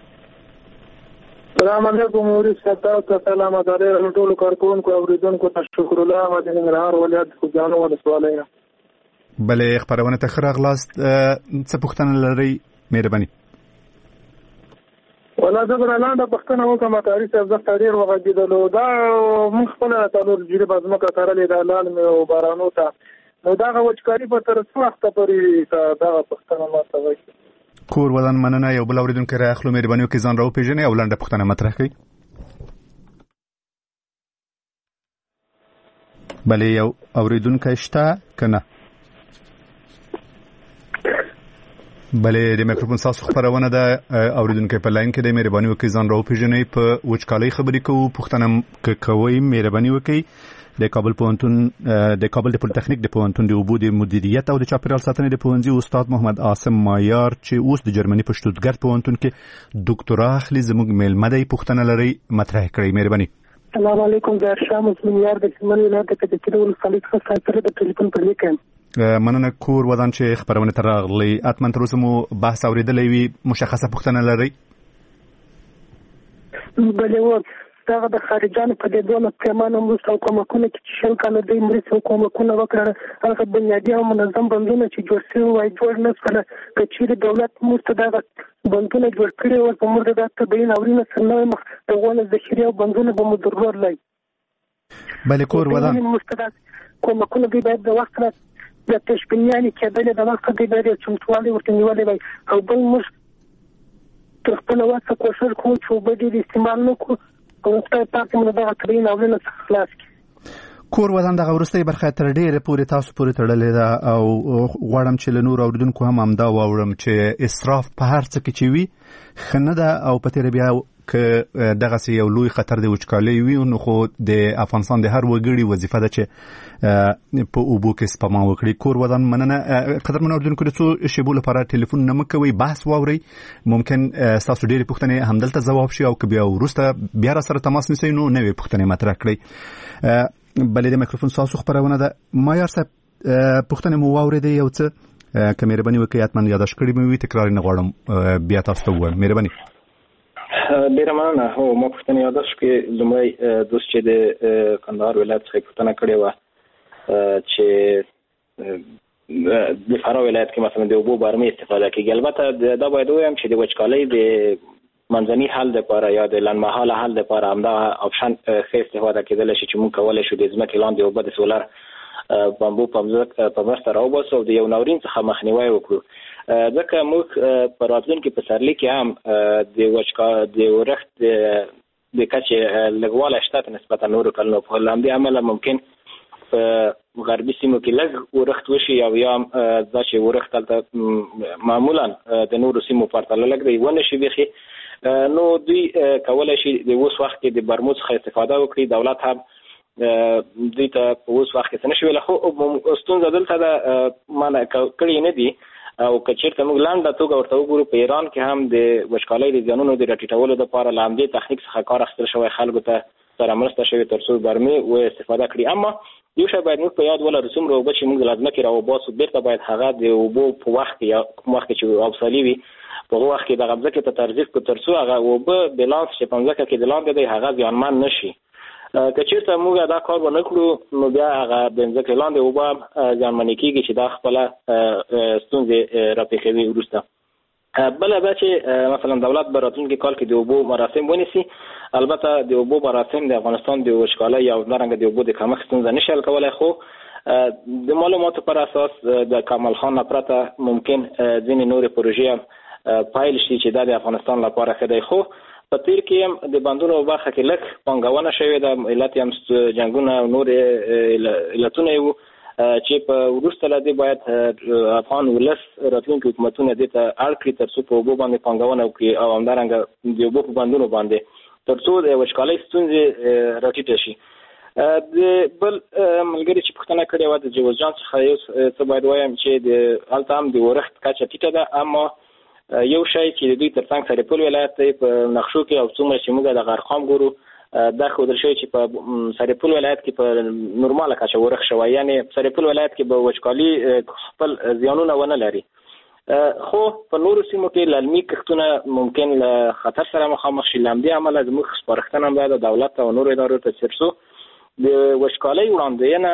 السلام علیکم موري صاحب سلام علیکم ټول کارکونکو اوریدونکو ته شکر الله او د ننګرهار ولایت خوږیاڼو ولسوالۍ. بله خبرونه ته ښه راغلاست څه پوښتنه لرئ؟ مهرباني. ولا زه به لاندې پوښتنه وکړم تاریخ صاحب زه ډېر وغږېدلو دا موږ خپله څلور جریبه ځمکه کرلې ده لال مې او بارانو ته نو دغه وچکالي به تر څه وخته پورې دغه پوښتنه ماته وکړي. کور ودان مننه یو بل اوریدونکو راخلو. مهرباني وکړئ ځان راوپېژنئ او لنډه پوښتنه مطرح کړئ. بله یو اوریدونکی شته که نه؟ بله د میکروفون تاسو خبرونه ده اوریدونکی په لاین کې دی. مهرباني وکړئ ځان راوپېژنئ په وچکالۍ خبرې کوو پوښتنه که کوئ مهرباني وکړئ. د کابل پوهنتون د کابل د پولیټیکنیک د پوهنتون د اوبو د مدیریت او د چاپیریال ساتنې د پوهنځي استاد محمد عاصم مایار چې اوس د جرمني په شتوتګارت پوهنتون کې ډاکټرا اخلي زموږ میلمه دی. پوښتنه لرئ مطرح کړئ. مهرباني. السلام علیکم د شام مسلم یار د سیمن ولایت د کچېرو ولسوالۍ څخه سره د ټلیفون پر لیکم. مننه کور ودان چې خبرونه تر راغلي اتمن تر اوسه مو بحث اوریدلی وي مشخصه پوښتنه لرئ؟ بله و دغه د خارجانو په دې ډول پیمانه مرسته او کومکونه چې شل کاله دوی مرسته او کومکونه وکړه هغه بنیادي او منظم بندونه چې جوړ شوي وای جوړ نه شول که چیرې دولت مرسته دغه بندونه جوړ کړي وای په موږ د طبیعي ناورینه سره نوی مخ د غونه ذخیرې او بندونه به مو درلودلی. بله کور ودان کومکونه دوی باید د وخت د تشبینیانې کېدلې د وخت دوی باید چمتووالی ورته نیولی وای او بل موږ تر خپله وسه کوښښ کوو چې اوبه ډېرې استعمال نه کړو کور ودان دغه وروستۍ برخه تر ډېره پورې تاسو پورې تړلې ده او غواړم چې له نورو اوریدونکو هم همدا واورم چې اسراف په هر څه کې چې وي ښه نه ده او په تېره بیا که دغسې یو لوی خطر د وچکالۍ وي نو خو د افغانستان د هر وګړي وظیفه ده چې په اوبو کې سپما وکړي. کور ودان مننه. قدرمن اوریدونکو د څو شیبو لپاره ټلیفون نه مه کوئ بحث واورئ ممکن ستاسو ډېرې پوښتنې همدلته ځواب شي او که بیا وروسته بیا را سره تماس نیسئ نو نوې پوښتنې مطرح کړئ. بلې د میکروفون ستاسو خبرونه ده. مایار صاحب پوښتنې مو واورېدې یو څه که مهرباني وکړئ حتما یاداشت کړي مې وي تکرار یې نه غواړم بیا تاسو ته ووایم. مهرباني. ډیره مننه. هو ما پوښتنه یاداشت کړې لومړی دوست چې د کندهار ولایت څخه پوښتنه کړې وه چې د فراه ولایت کې مثلا د اوبو برمې استفاده کېږي. البته دا باید ووایم چې د وچکالۍ د منځني حل دپاره یا د لنډمهاله حل دپاره همدغه آپشن ښه استفاده کېدلی شي چې موږ کولی شو د ځمکې لاندې اوبه د سولر بمبو په مرسته راوباسو او د یو ناورین څخه مخنیوی وکړو. ځکه موږ په راتلونکي پسرلي کې هم د وچکا د ورښت د کچې لږوالی شته په نسبتا نورو کلونو په همدې امله ممکن په غربي سیمو کې لږ ورښت وشي او یا هم دا چې ورښت هلته معمولا د نورو سیمو پرتله لږ دی ونه شي بیخي نو دوی کولی شي د اوس وخت کې د برمو څخه استفاده وکړي. دولت هم دوی ته په اوس وخت کې څه نشي ویلی، خو ستونزه دلته ده منع کړي نه دي. او که چېرته موږ لنډه توګه ورته وګورو، په ایران کې هم د وچکالۍ د زیانونو د راټیټولو دپاره له همدې تخنیک څخه کار اخیستل شوی، خلکو ته سره مرسته شوې تر څو برمې و استفاده کړي. اما یو شی باید موږ په یاد ولرو، څومره اوبه چې موږ له ځمکې راوباسو بېرته باید هغه د اوبو په وخت کې یا کوم وخت کې چې ابسالي وي په هغه وخت کې دغه ځمکې ته ترجیح کړو تر څو هغه اوبه بیلانس چې په ځمکه کې د لاندې دی هغه زیانمن نه شي. که چېرته موږ دا کار ونه کړو نو بیا هغه د ځمکې لاندې اوبه زیانمنې کېږي چې دا خپله ستونزې راپېښوي وروسته. بله دا چې مثلا دولت به راتلونکي کال کې د اوبو مراسم ونیسي. البته د اوبو مراسم د افغانستان د وچکالۍ او همدارنګه د اوبو د کمښت ستونزه نشي حل کولی، خو د معلوماتو پر اساس د کمال خان نه پرته ممکن ځینې نورې پروژې هم پیل شي چې دا د افغانستان لپاره ښه دی. خو په تیر کې هم د بندونو په برخه کې لږ پانګونه شوې ده، علت هم جنګونه او نورې علتونه یې چې په وروسته له دې باید افغان ولس راتلونکي حکومتونه دې ته اړ کړي تر څو په اوبو باندې پانګونه وکړي او همدارنګه د اوبو په بندونو باندې تر څو د وچکالۍ ستونزې راټیټه شي. د بل ملګري چې پوښتنه کړې وه د جوز جان څخه یو څه باید وایم چې د هلته هم د ورښت کچه ټیټه ده، اما یو شی چې د دوی تر څنګ سرپل ولایت دی په نقشو کې او څومره چې موږ د غرخام ګورو دا ښودل شوی چې په سرپل ولایت کې په نورماله کچه ورښت شوی، یعنې سرپل ولایت کې به وچکالي خپل زیانونه ونه لري. خو په نورو سیمو کې للمي کښتونه ممکن له خطر سره مخامخ شي. له همدې امله زموږ سپارښتنه هم دا ده دولت ته او نورو ادارو ته تر څو د وچکالۍ وړاندوینه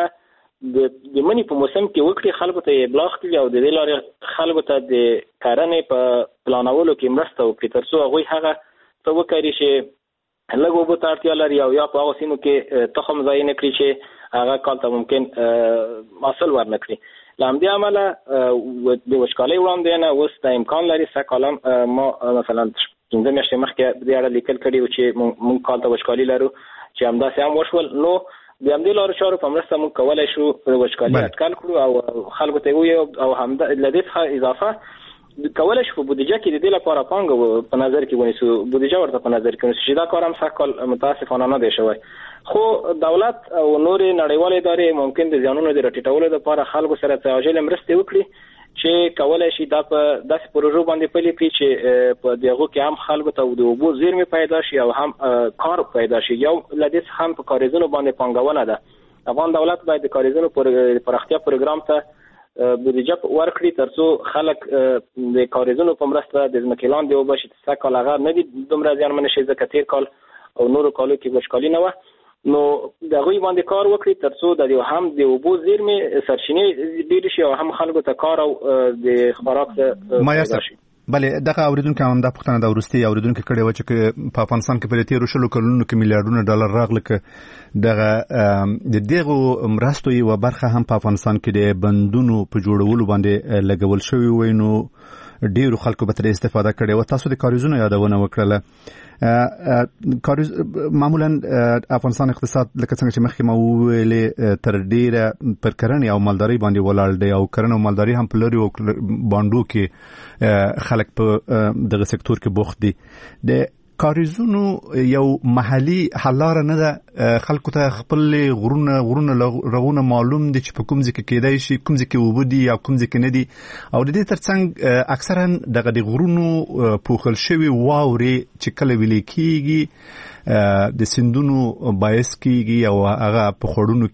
د مني په موسم کې وکړي، خلکو ته یې ابلاغ کړي او د دې لارې خلکو ته د کرنې په پلانولو کې مرسته وکړي تر څو هغوی هغه څه وکړي چې لږ اوبو ته اړتیا لري او یا په هغو سیمو کې تخم ځای نه کړي چې هغه کال ته ممکن حاصل ورنه کړي. له همدې امله د وچکالۍ وړاندوینه اوس د امکان لري. سږ کال ما مثلا پنځه میاشتې مخکې په دې اړه لیکل کړي وو چې موږ کال ته وچکالي لرو چې همداسې هم وشول. نو د همدې لارو چارو په مرسته موږ کولی شو وچکالي اټکل کړو او خلکو ته ووایو او همدا له دې څخه اضافه کولی شو په بودیجه کې د دې لپاره پانګه په نظر کې ونیسو، بودیجه ورته په نظر کې ونیسو چې دا کار هم سږ کال متاسفانه نه دی شوی. خو دولت او نورې نړیوالې ادارې ممکن د زیانونو د راټیټولو لپاره خلکو سره تعاجل مرستې وکړي چې کولی شي دا په داسې پروژو باندې پلي کړي چې په دغو کې هم خلکو ته د اوبو زیرمې پیدا شي او هم کار پیدا شي. یو له دې څخه هم په کاریزونو باندې پانګونه ده. افغان دولت باید د کاریزونو پراختیا پروګرام ته بودیجه ورکړي تر څو خلک د کاریزونو په مرسته د ځمکې لاندې اوبه شي. سږ کال هغه نه دي دومره زیانمنې شي ځکه تېر کال او نورو کالو کې وچکالي نه وه. نو د هغوی باندې کار وکړي تر څو د هم د اوبو زیرمې سرچینې ډېرې شي او هم خلکو ته کار او د خوراک پیدا شي. بلې دغه اوریدونکو هم دا پوښتنه د وروستي اوریدونکو کړې وه چې په افغانستان کې په تېرو شلو کلونو کې میلیارډونه ډالر راغله که دغه د دغو مرستو یوه برخه هم په افغانستان کې د بندونو په جوړولو باندې لګول شوي وای، نو ډېرو خلکو به ترې استفاده کړې وه. تاسو د کاریزونو یادونه وکړله. کاریز معمولا افغانستان اقتصاد لکه څنګه چې مخکې ما وویلې تر ډېره پر کرنې او مالدارۍ باندې ولاړ دی او کرنه او مالداري هم په لرې او بانډو کې خلک په دغه سکتور کې بوخت دي. د کاریزونو یو محلي حل لاره نه ده، خلکو ته خپل غرونه غرونه رغونه معلوم دي چې په کوم ځای کې کېدای شي، کوم ځای کې اوبه دي او کوم ځای کې نه دي، او د دې ترڅنګ اکثرا دغه د غرونو پوښل شوي واورې چې کله ویلې کېږي د سیندونو باعث کېږي او هغه په خوړونو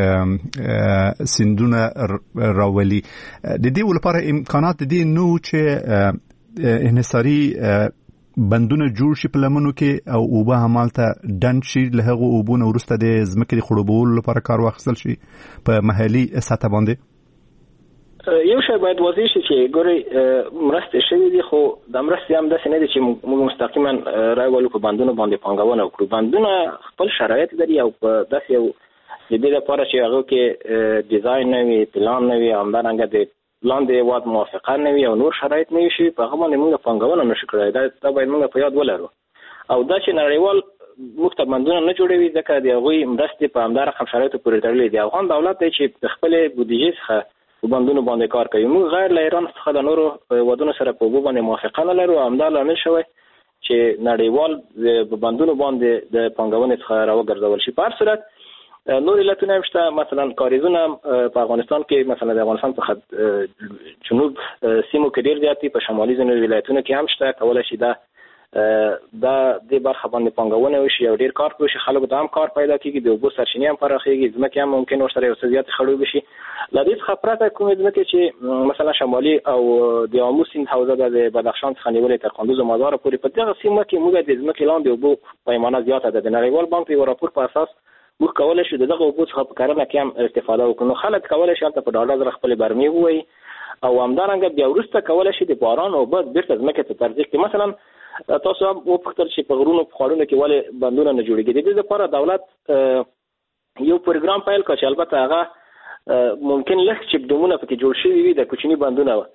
کې سیندونه راولي. د دې لپاره امکانات د دې نو چې انحصاري بندونه جوړ شي په لمنو کې او اوبه همالته ډنډ شي، له هغو اوبو نه وروسته د ځمکې د خړوبولو لپاره کار واخیستل شي په محلي سطح باندې. یو شی باید واضح شي چې ګورئ مرستې شوي دي، خو د مرستې هم داسې نه دي چې موږ مستقیما راولو په بندونو باندې پانګونه وکړو. بندونه خپل شرایط لري او په داسې یو د دې لپاره چې هغو کې ډیزاین نه وي، پلان نه وي، همدارنګه د لاندې هېواد موافقه نه وي او نور شرایط نه وي شي، په هغه باندې موږ پانګونه نشو کړی. دا باید موږ په یاد ولرو. او دا چې نړیوال موږ ته بندونه نه جوړوي ځکه د هغوی مرستې په همدا رقم شرایطو پورې تړلې دي. افغان دولت دی چې د خپلې بودیجې څخه په بندونو باندې کار کوي. موږ غیر له ایران څخه د نورو هېوادونو سره په اوبو باندې موافقه نه لرو. همدا لامل شوی چې نړیوال په بندونو باندې د پانګونې څخه راوګرځول شي. په هر صورت نور علتونه هم شته، مثلا کاریزونه په افغانستان کې مثلا د افغانستان په جنوب سیمو کې ډیر زیات دي، په شمالي ځینو ولایتونو کې هم شته. کولای شي دا دا د برخه باندې پانګونه وشي او ډیر کار وشي، خلکو ته هم کار پیدا کیږي، د اوبو سرچینې هم پراخیږي، ځمکې هم ممکن ورسره یو څه زیات خړوب شي. له دې څخه پرته کومې ځمکې چې مثلا شمالي او د آمو سیند حوزه د بدخشان څخه نیولې تر کندوز او مزار پورې، په دغه سیمه کې موږ د ځمکې لاندې اوبو پیمانه زیاته ده. د نړیوال بانک یو راپور په اساس موږ کولای شو دغه اوبو څخه په کرنه کې هم استفاده وکړو. نو خلک کولای شي هلته په ډاډه زړه خپلې برمې ووایي او همدارنګه بیا وروسته کولای شي د باران اوبه بېرته ځمکې ته ترجیح کړي. مثلا تاسو هم وپوښتل چې په غرونو په خواړونو کې ولې بندونه نه جوړېږي. د دې لپاره دولت یو پروګرام پیل کړ چې البته هغه ممکن لږ چکډمونه پکې جوړ شوي وي د کوچني بندونه وه،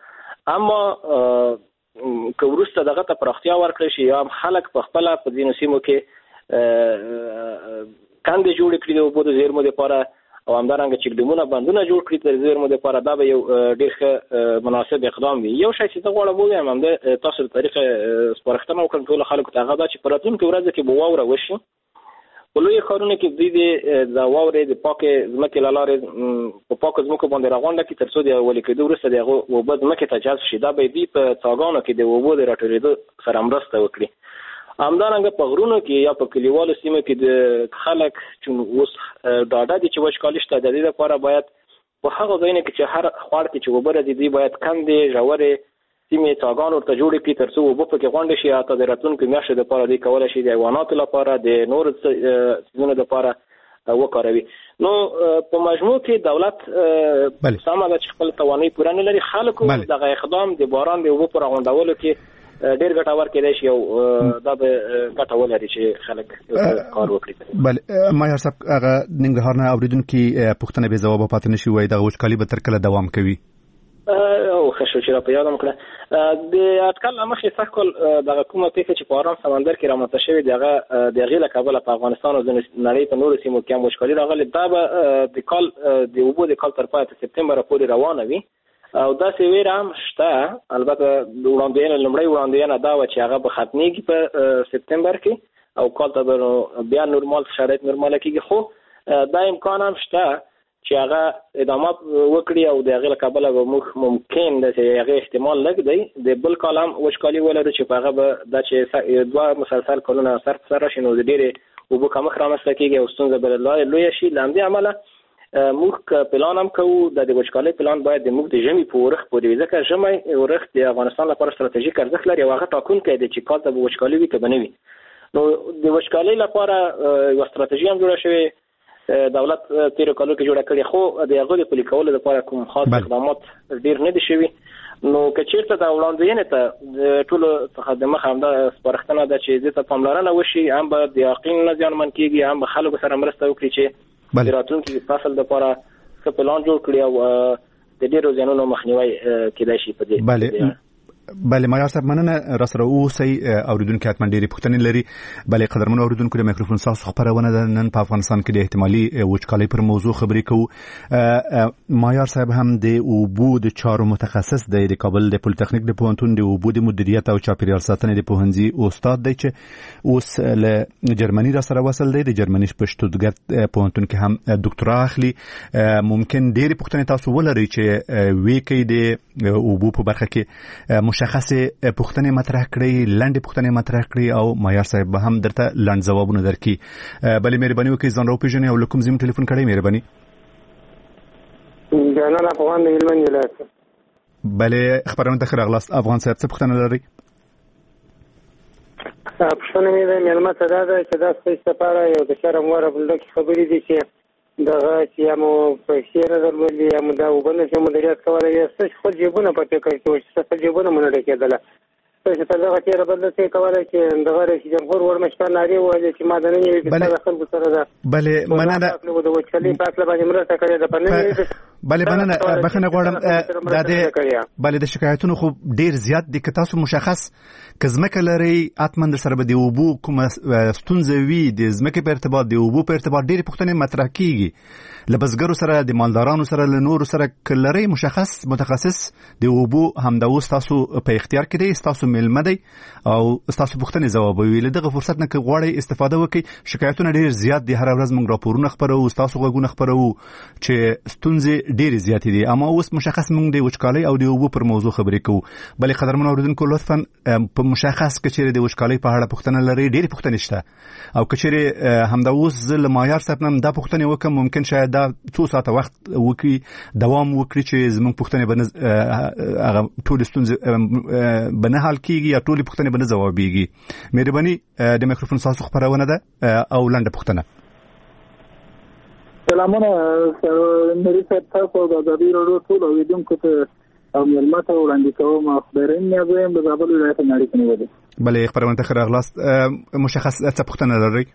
اما که وروسته دغه ته پراختیا ورکړی شي یا هم خلک په خپله په ځینو سیمو کې کندې جوړې کړي د اوبو د زیرمو دپاره او همدارنګه چکډمونه بندونه جوړ کړي د زیرمو دپاره، دا به یو ډېر ښه مناسب اقدام وي. یو شی چې زه غواړم ووایم همدا تاسو د تاریخ سپارښتنه وکړم ټولو خلکو ته، هغه دا چې په راتلونکي ورځو کې به واوره وشي. په لویو ښارونو کې دوی د واورې د پاکې ځمکې له لارې په پاکو ځمکو باندې راغونډه کړي تر څو د ولې کېدو وروسته د هغو اوبه ځمکې ته جذب شي. دا به دوی په څاګانو کې د اوبو د راټولېدو سره مرسته وکړي. همدارنګه په غرونو کې یا په کلیوالو سیمو کې د خلک چې اوس ډاډه دي چې وچکالي شته، د دې لپاره باید په هغو ځایونو کې چې هر خوړ کې چې اوبه راځي دوی باید کندې ژورې سیمې څاګانو ورته جوړې کړي تر څو اوبه پکې غونډې شي. حتی د راتلونکو میاشتو دپاره دوی کولی شي د حیواناتو لپاره د نورو څیزونو دپاره وکاروي. نو په مجموع کې دولت سمه ده چې خپل توانایي پوره نه لري. خلکو دغه اقدام د باران د اوبو په راغونډولو کې ډېر ګټور کېدای شي او دا به ګټه ولري چې خلک کار وکړي. بله ماهر صاحب، هغه ننګرهار نه اورېدونکي پوښتنه بې ځوابه پاتې نه شي، وایي دغه وچکالي به تر کله دوام کوي؟ او ښه شو چې را په یاد مو کړه. د اټکل له مخې سږ کال دغه کومه پېښه چې په ارام سمندر کې رامنځته شوې د هغه د هغې له کبله په افغانستان او نړۍ په نورو سیمو کې هم وچکالي راغلې. دا به د کال د اوبو د کال تر پایه تر سپتمبره پورې روانه وي او داسې ویره هم شته. البته د وړاندوینه لومړۍ وړاندوینه دا وه چې هغه به ختمېږي په سپتمبر کې او کال ته به بیا نورمال شرایط نورماله کېږي، خو دا امکان هم شته چې هغه ادامه وکړي او د هغې له کبله به موږ ممکن ده چې هغې احتمال لږ دی د بل کال هم وچکالي ولرو چې په هغه به دا چې دوه مسلسل کلونه سر په سر راشي نو د ډېرې اوبو کمښت رامنځته کېږي او ستونزه به لویه شي. له همدې امله موږ پلان هم کوو د وچکالۍ پلان باید د موږ د ژمي په ورخ پورې وي، ځکه ژمی ورخ د افغانستان لپاره ستراتیژیک ارزښت لري او هغه ټاکونکی دی چې کال ته به وچکالي وي که به نه وي. نو د وچکالۍ لپاره یوه ستراتیژي هم جوړه شوې، دولت تېرو کالو کې جوړه کړې، خو د هغو د پلي کولو لپاره کوم خاص اقدامات ډېر نه دي شوي. نو که چېرته د وړاندوینې ته د ټولو څخه د مخه همدا سپارښتنه ده چې دې ته پاملرنه وشي، هم به د یقین نه زیانمن کېږي، هم به خلکو سره مرسته وکړي چې د راتلونکي فصل لپاره ښه پلان جوړ کړي او د ډېرو زیانونو مخنیوی کېدای شي په دې. بله ماهر صاحب، مننه را سره اوسئ. اورېدونکي حتما ډېرې پوښتنې لري. بله قدرمنو اورېدونکو، د مایکروفون ستاسو خپرونه ده. نن په افغانستان کې د احتمالي وچکالۍ پر موضوع خبرې کوو. ماهر صاحب هم د اوبو د چارو متخصص دی، د کابل د پولیتخنیک د پوهنتون د اوبو د مدیریت او چاپیریال ساتنې د پوهنځي استاد دی چې اوس له جرمني را سره وصل دی. د جرمني په شتوتګارت پوهنتون کې هم دکتورا اخلي. ممکن ډېرې پوښتنې تاسو ولرئ چې وی کوي د اوبو په برخه کې مشخصه پوښتنې مطرح کړئ، لنډې پوښتنې مطرح کړئ او ماهر صاحب به هم درته لنډ ځوابونه درکړي. بلې مهرباني وکړئ ځان راوپېژنئ او له کوم ځای مو ټلیفون کړی؟ مهرباني. جانان افغان د هلمند ولایت. بلې خپرونه ته ښه راغلاست. افغان صاحب څه پوښتنه لرئ؟ پوښتنه مې د مېلمه ته دا ده چې دا ستاسو لپاره یو د شرم وړ بلډکې خبرې دي چې دغه چې یا مو پیسې نه درلودې یا مو دا اوبه نشئ مدیریت کولی، یا ستاسو خپل جیبونه په فکر کې وو چې ستاسو جیبونه مو نه ډکېدله. تاسو تر دغه تېره بل څه کولی چې دغه رئیس جمهور ولسمشر نارې ووهلې چې ما د نن یوې کیسه د خلکو سره ده بلې مننه د وچکالۍ په هکله باندې مرسته کړې ده. په نن بله مننه بخنه غواړم د دې بله د شکایتونو خو ډیر زیات دي که تاسو مشخص که ځمکه لرئ حتما در سره به د اوبو کومه ستونزه وي د ځمکې په ارتباط د اوبو په ارتباط ډېرې پوښتنې مطرح کیږي له بزګرو سره د مالدارانو سره له نورو سره که لرئ مشخص متخصص د اوبو همدا اوس تاسو په اختیار کې دی ستاسو میلمه دی او ستاسو پوښتنې ځوابوي له دغه فرصت نه که غواړئ استفاده وکړئ شکایتونه ډېر زیات دي هره ورځ موږ راپورونه خپروو ستاسو غوږونه خپروو چې ستونزې ډېرې زیاتې دي اما اوس مشخص موږ د وچکالۍ او د اوبو پر موضوع خبرې کوو بلې قدرمنو اورېدونکو لطفا په مشخص که چیرې د وچکالۍ په اړه پوښتنه لرئ ډېرې پوښتنې شته او که چیرې همدا اوس زه له مایار صاحب نه دا پوښتنې وکړم ممکن شاید دا څو ساعته وخت وکړي دوام وکړي چې زموږ پوښتنې به هغه ټولې ستونزې به نه حل کېږي یا ټولې پوښتنې به نه ځوابېږي مهرباني د میکروفون ستاسو خپرونه ده او لنډه پوښتنه سلامونه نوري صاحب تاسو د ازادي راډیو ټول اوریدونکو ته او میلمه ته وړاندې کوم خبرین یا به د زابل ولایت نه اړیکه نیولې بلې خبرونه ته ښه راغلاست مشخص څه پوښتنه لرئ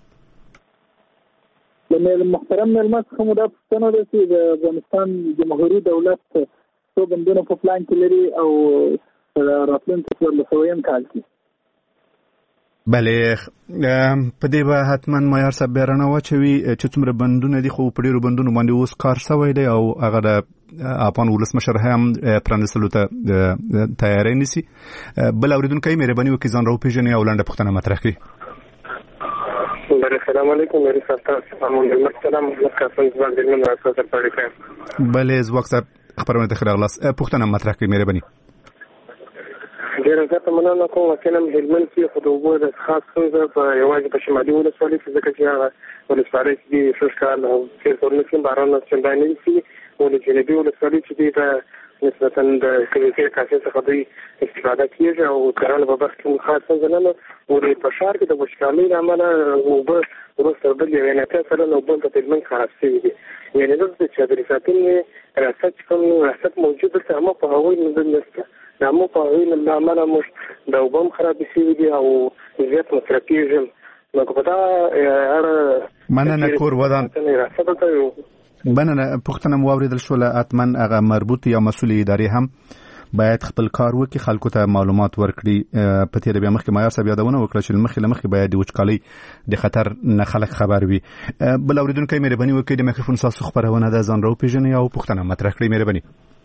د محترم میلمه څخه مو دا پوښتنه ده چې د افغانستان جمهوري دولت څو بندونه په پلان کې لري او راتلونکي څلور سوه کال کې بله په دې به حتما معیار صاحب بیا رڼا واچوي چې څومره بندونه دي خو په ډېرو بندونو باندې اوس کار شوی دی او هغه د افغان ولسمشر هم پرانیستلو ته تیاری نیسي بل اورېدونکی مهرباني وکړئ ځان راوپېژنئ او لنډه پوښتنه مطرح کړئ بله السلام علیکم مری صاحب سلام سلام کافن ځواک د نن راځه تر پاره کوم بله ځواک صاحب خبرونه ته ښه راغلاست پوښتنه مطرح کړئ مهرباني ډېر زیاته مننه کوم چې نن هلمند کې خو د اوبو د خاص ستونزه په یوازې په شمالي ولسوالۍ کې ځکه چې هغه ولسوالۍ چې دي شوش کال او تېر کلونه کې باران چندانې نه شي ولې جنوبي ولسوالۍ چې دي په نسبتا د کلینیکي کاسې څخه دوی استفاده کېږي او کرنه په برخه کې خاص ستونزه نه ولې په ښار کې د وچکالۍ له امله اوبه وروسته بل یو نهه سلنه اوبه په هلمند کې خراب شوي دي یعنې دلته چې چادري ساتنې ریاست چې کوم ریاست موجود دلته هم په هغوی نشته دا مو په وینې له امله موږ د اوبه هم خرابې شوي دي او زیات مصرف کېږي نو که په دا اړه مننه کور ودان مننه پوښتنه مو واورېدل شوله حتما هغه مربوط یا مسؤل ادارې هم باید خپل کار وکړي خلکو ته معلومات ورکړي په تېره بیا مخکې معیار صاحب یادونه وکړه چې مخکې له مخکې باید د وچکالۍ د خطر نه خلک خبر وي بل اورېدونکی مهرباني وکړئ د میکروفون ستاسو خپرونه ده ځان راوپېژنئ او پوښتنه مطرح کړئ مهرباني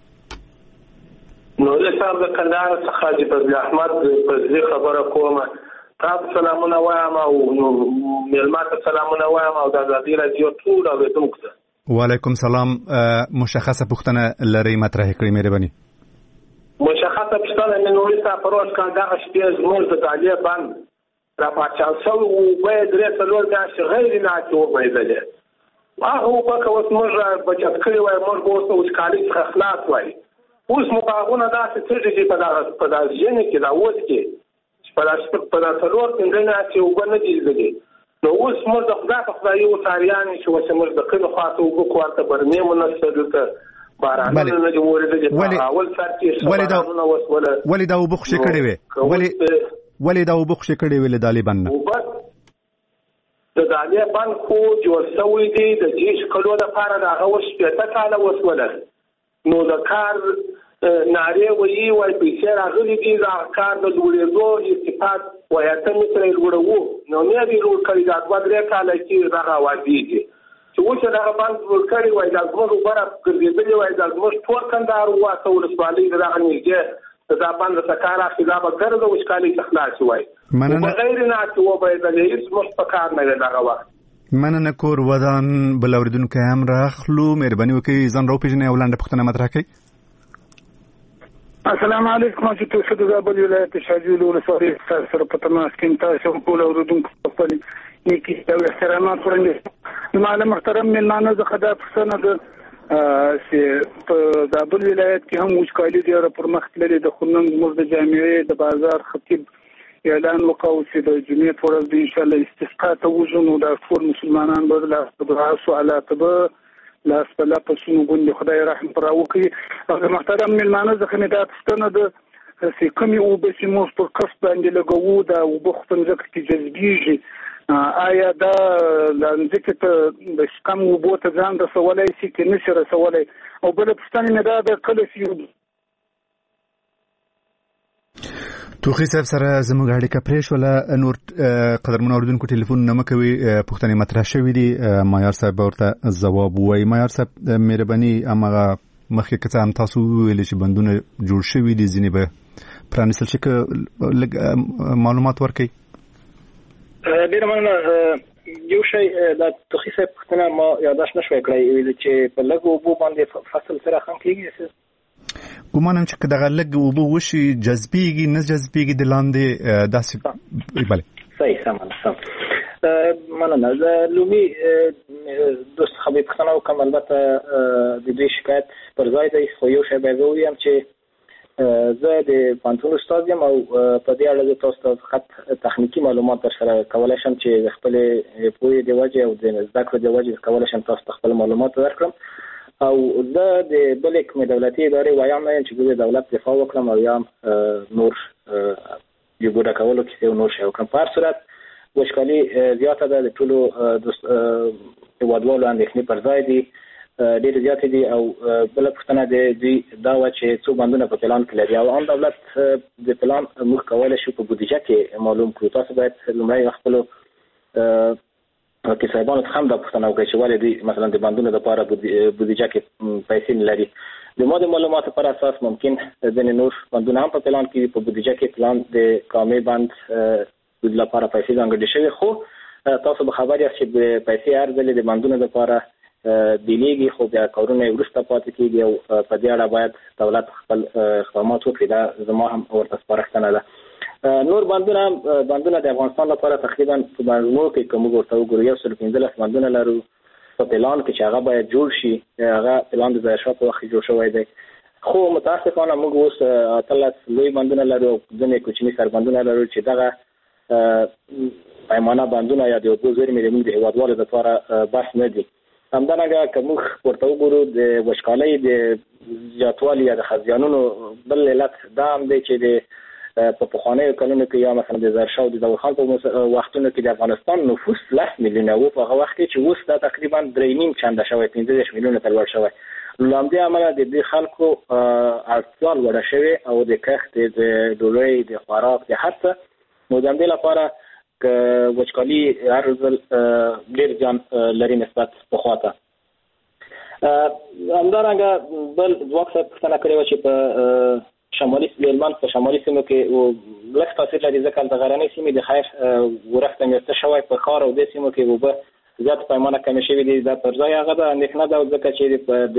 نو زه صاحب د کندهار څخه د فضل احمد په دې خبره کوم تاسو سلامونه وایم او میلمه ته سلامونه وایم او د ازادي راډیو ټول اوریدونکو ته وعلیکم سلام مشخصه پوښتنه لرئ مطرح کړئ مهرباني مشخصه پوښتنه مې نوري صاحب پروت کړه دغه شپې زموږ د دالې باندې را پاتې شو او باید درې څلور داسې غیر ناچو وبایدلې هغه وکړه اوس موږ بچت کړی وای موږ اوس وچکالۍ څخه خلاص وای اوس مقاغونه داسې څه دي په دغه په دغه ځینې کې دا اوس کې په داسې په داسې څلور پنځه نه چې اوبه نه دي زدي نو اوس موږ د خدای په خدای یو تاریان چې اوس موږ د کلو خاطر اوبه کوارته برنې مونږ دلته بارانونه نه دي ورېدلې په اول سر کې ولې دا ولې دا اوبه خوشې کړې وې ولې ولې دا اوبه خوشې کړې وې له طالبان نه د طالبان خو جوړ شوی دی د دې کلو لپاره دا اوس شپږ کاله وسوله نو د کار نارې وایي وای پیسې راغلي دي دا کار د جوړېدو اتفاق وایته متر جوړو نو نه دی جوړ کړی دا دوه درې کاله چې راغوا وادي دي چې اوس دا باندې جوړ کړی وای دا زموږ وبره ګرځېدلې وای دا زموږ ټول کندهار واته ولسوالۍ دا غنیږي دا باندې سکارا خلاف ګرځو وشکالي تخلاص وای مننه غیر نه چې و به د هیڅ مستقر نه دا وخت مننه کور ودان بل اوریدونکو هم راخلو مهرباني وکړئ ځان راوپېژنئ او لنډه پوښتنه مطرح کړئ السلام علیکم چې تاسو د زابل ولایت شاجول ولسوالۍ سره په تماس کې تاسو ټول اوریدونکو خپل نیکی او احترامات وړاندې معلم محترم ملمانه زه خدا پښتنه د چې په زابل ولایت کې هم وچکالي دی پر مخ تللې د خنن موږ د جامعې د بازار خطیب اعلان وکاو چې د جمعې پر ورځ ان شاء الله استسقا ته وځو نو د ټول مسلمانان به د دعا سوالات به لاس په لاس شنو ګوند خدای رحم پر وکړي او محترم ملمانه ځکه نه دا پښتنه د چې کومي او به چې موږ په کسب باندې لګوو دا او په خپل ځکه کې جذبيږي آیا دا لنځکه ته د شکم او بوته ځان د سوالای شي کې نشي رسولای او بل پښتنه نه دا د کله سیو توخی صاحب سره زموږ اړیکه پرې شوله. نور قدرمن اوریدونکو ټلیفون نه مکوي، پوښتنې مطرح شوې دي، معیار صاحب ورته ځواب وایي. معیار صاحب مهرباني امغه مخکې که څه هم تاسو ویلي چې بندونه جوړ شوي دي، ځینې به پرانیستل شي، که معلومات ورکړئ. ډېره مننه. یو شی د توخی صاحب پوښتنه ما یاداشت نشوی کړی، ویل چې په لږو اوبو باندې فصل سره خام کېږي. ګومانم چې دغه لږ اوبه وشي جذبېږي نه جذبېږي د لاندې داسې بله صحیح سمه سم مننه. زه لومړی دوست څخه به پوښتنه وکړم، البته د دوی شکایت پر ځای دی، خو یو شی باید ووایم چې زه د پوهنتون استاد یم او په دې اړه زه تاسو ته فقط تخنیکي معلومات درسره کولی شم چې د خپلې پوهې د وجې او د زده کړو د وجې کولی شم تاسو ته خپل معلومات درکړم. او زه د بلې کومې دولتي ادارې وایم نه یم چې د دولت دفاع وکړم او یا نور یو ګوډه کولو کیسې او نور شی وکړم. په هر صورت وچکالي زیاته ده، د ټولو هېوادوالو اندېښنې پر ځای دي، ډېرې زیاتې دي. او بله پوښتنه د دوی دا وه چې څو بندونه په پلان کې لري، او عام دولت د پلان موږ کولی شو په بودیجه کې معلوم کړو. تاسو باید لومړی خپلو کې صاحبانو ته هم دا پوښتنه وکړئ چې ولې دوی مثلا د بندونو لپاره بودیجه کې پیسې نه لري. د ما د معلوماتو پر اساس ممکن ځینې نور بندونه هم په پلان کې په بودیجه کې پلان د کامې بند لپاره پیسې ځانګړې شوي، خو تاسو به خبر یاست چې پیسې هر ځلې د بندونو لپاره بیلیږي، خو بیا کارونه وروسته پاتې کېږي او په دې اړه باید دولت خپل اقدامات وکړي. دا زما هم ورته سپارښتنه ده. نور بندونه بندونه د افغانستان لپاره تقریبا په بندونو کې کوم ورته وګورو یو سل پنځلس بندونه لرو په پلان کې چې هغه باید جوړ شي. هغه پلان د ظاهرشاه په وخت کې جوړ شوی دی، خو متاسفانه موږ اوس اتلس لوی بندونه لرو، ځینې کوچني سربندونه لرو چې دغه پیمانه بندونه یا د اوبو زیرمې د موږ د هېوادوالو لپاره بس نه دي. همدارنګه که موږ ورته وګورو د وچکالۍ د زیاتوالي یا د خزیانونو بل علت دا هم دی چې د په پخوانیو کلونو کې یا مثلا د ظاهرشاه او د ظفر خان په وختونو کې د افغانستان نفوس لس میلیونه و، په هغه وخت کې چې اوس دا تقریبا درې نیم چنده شوی، پنځه دېرش میلیونه ته لوړ شوی. له همدې امله د دې خلکو اړتیا لوړه شوې او د کښت د ډوډۍ د خوراک د هر څه نو د همدې لپاره که وچکالي هر ځل ډېر زیان لري نسبت پخوا ته. همدارنګه بل ځواک صاحب پوښتنه کړې وه چې په شمالي هلمند په شمالي سیمو کې لږ تاثیر لري، ځکه د غرنۍ سیمې د خیر ورښت میسته شوی، په ښار او دې سیمو کې اوبه زیات پیمانه کمې شوي دي. دا پر ځای هغه ده اندېښنه ده، ځکه چې د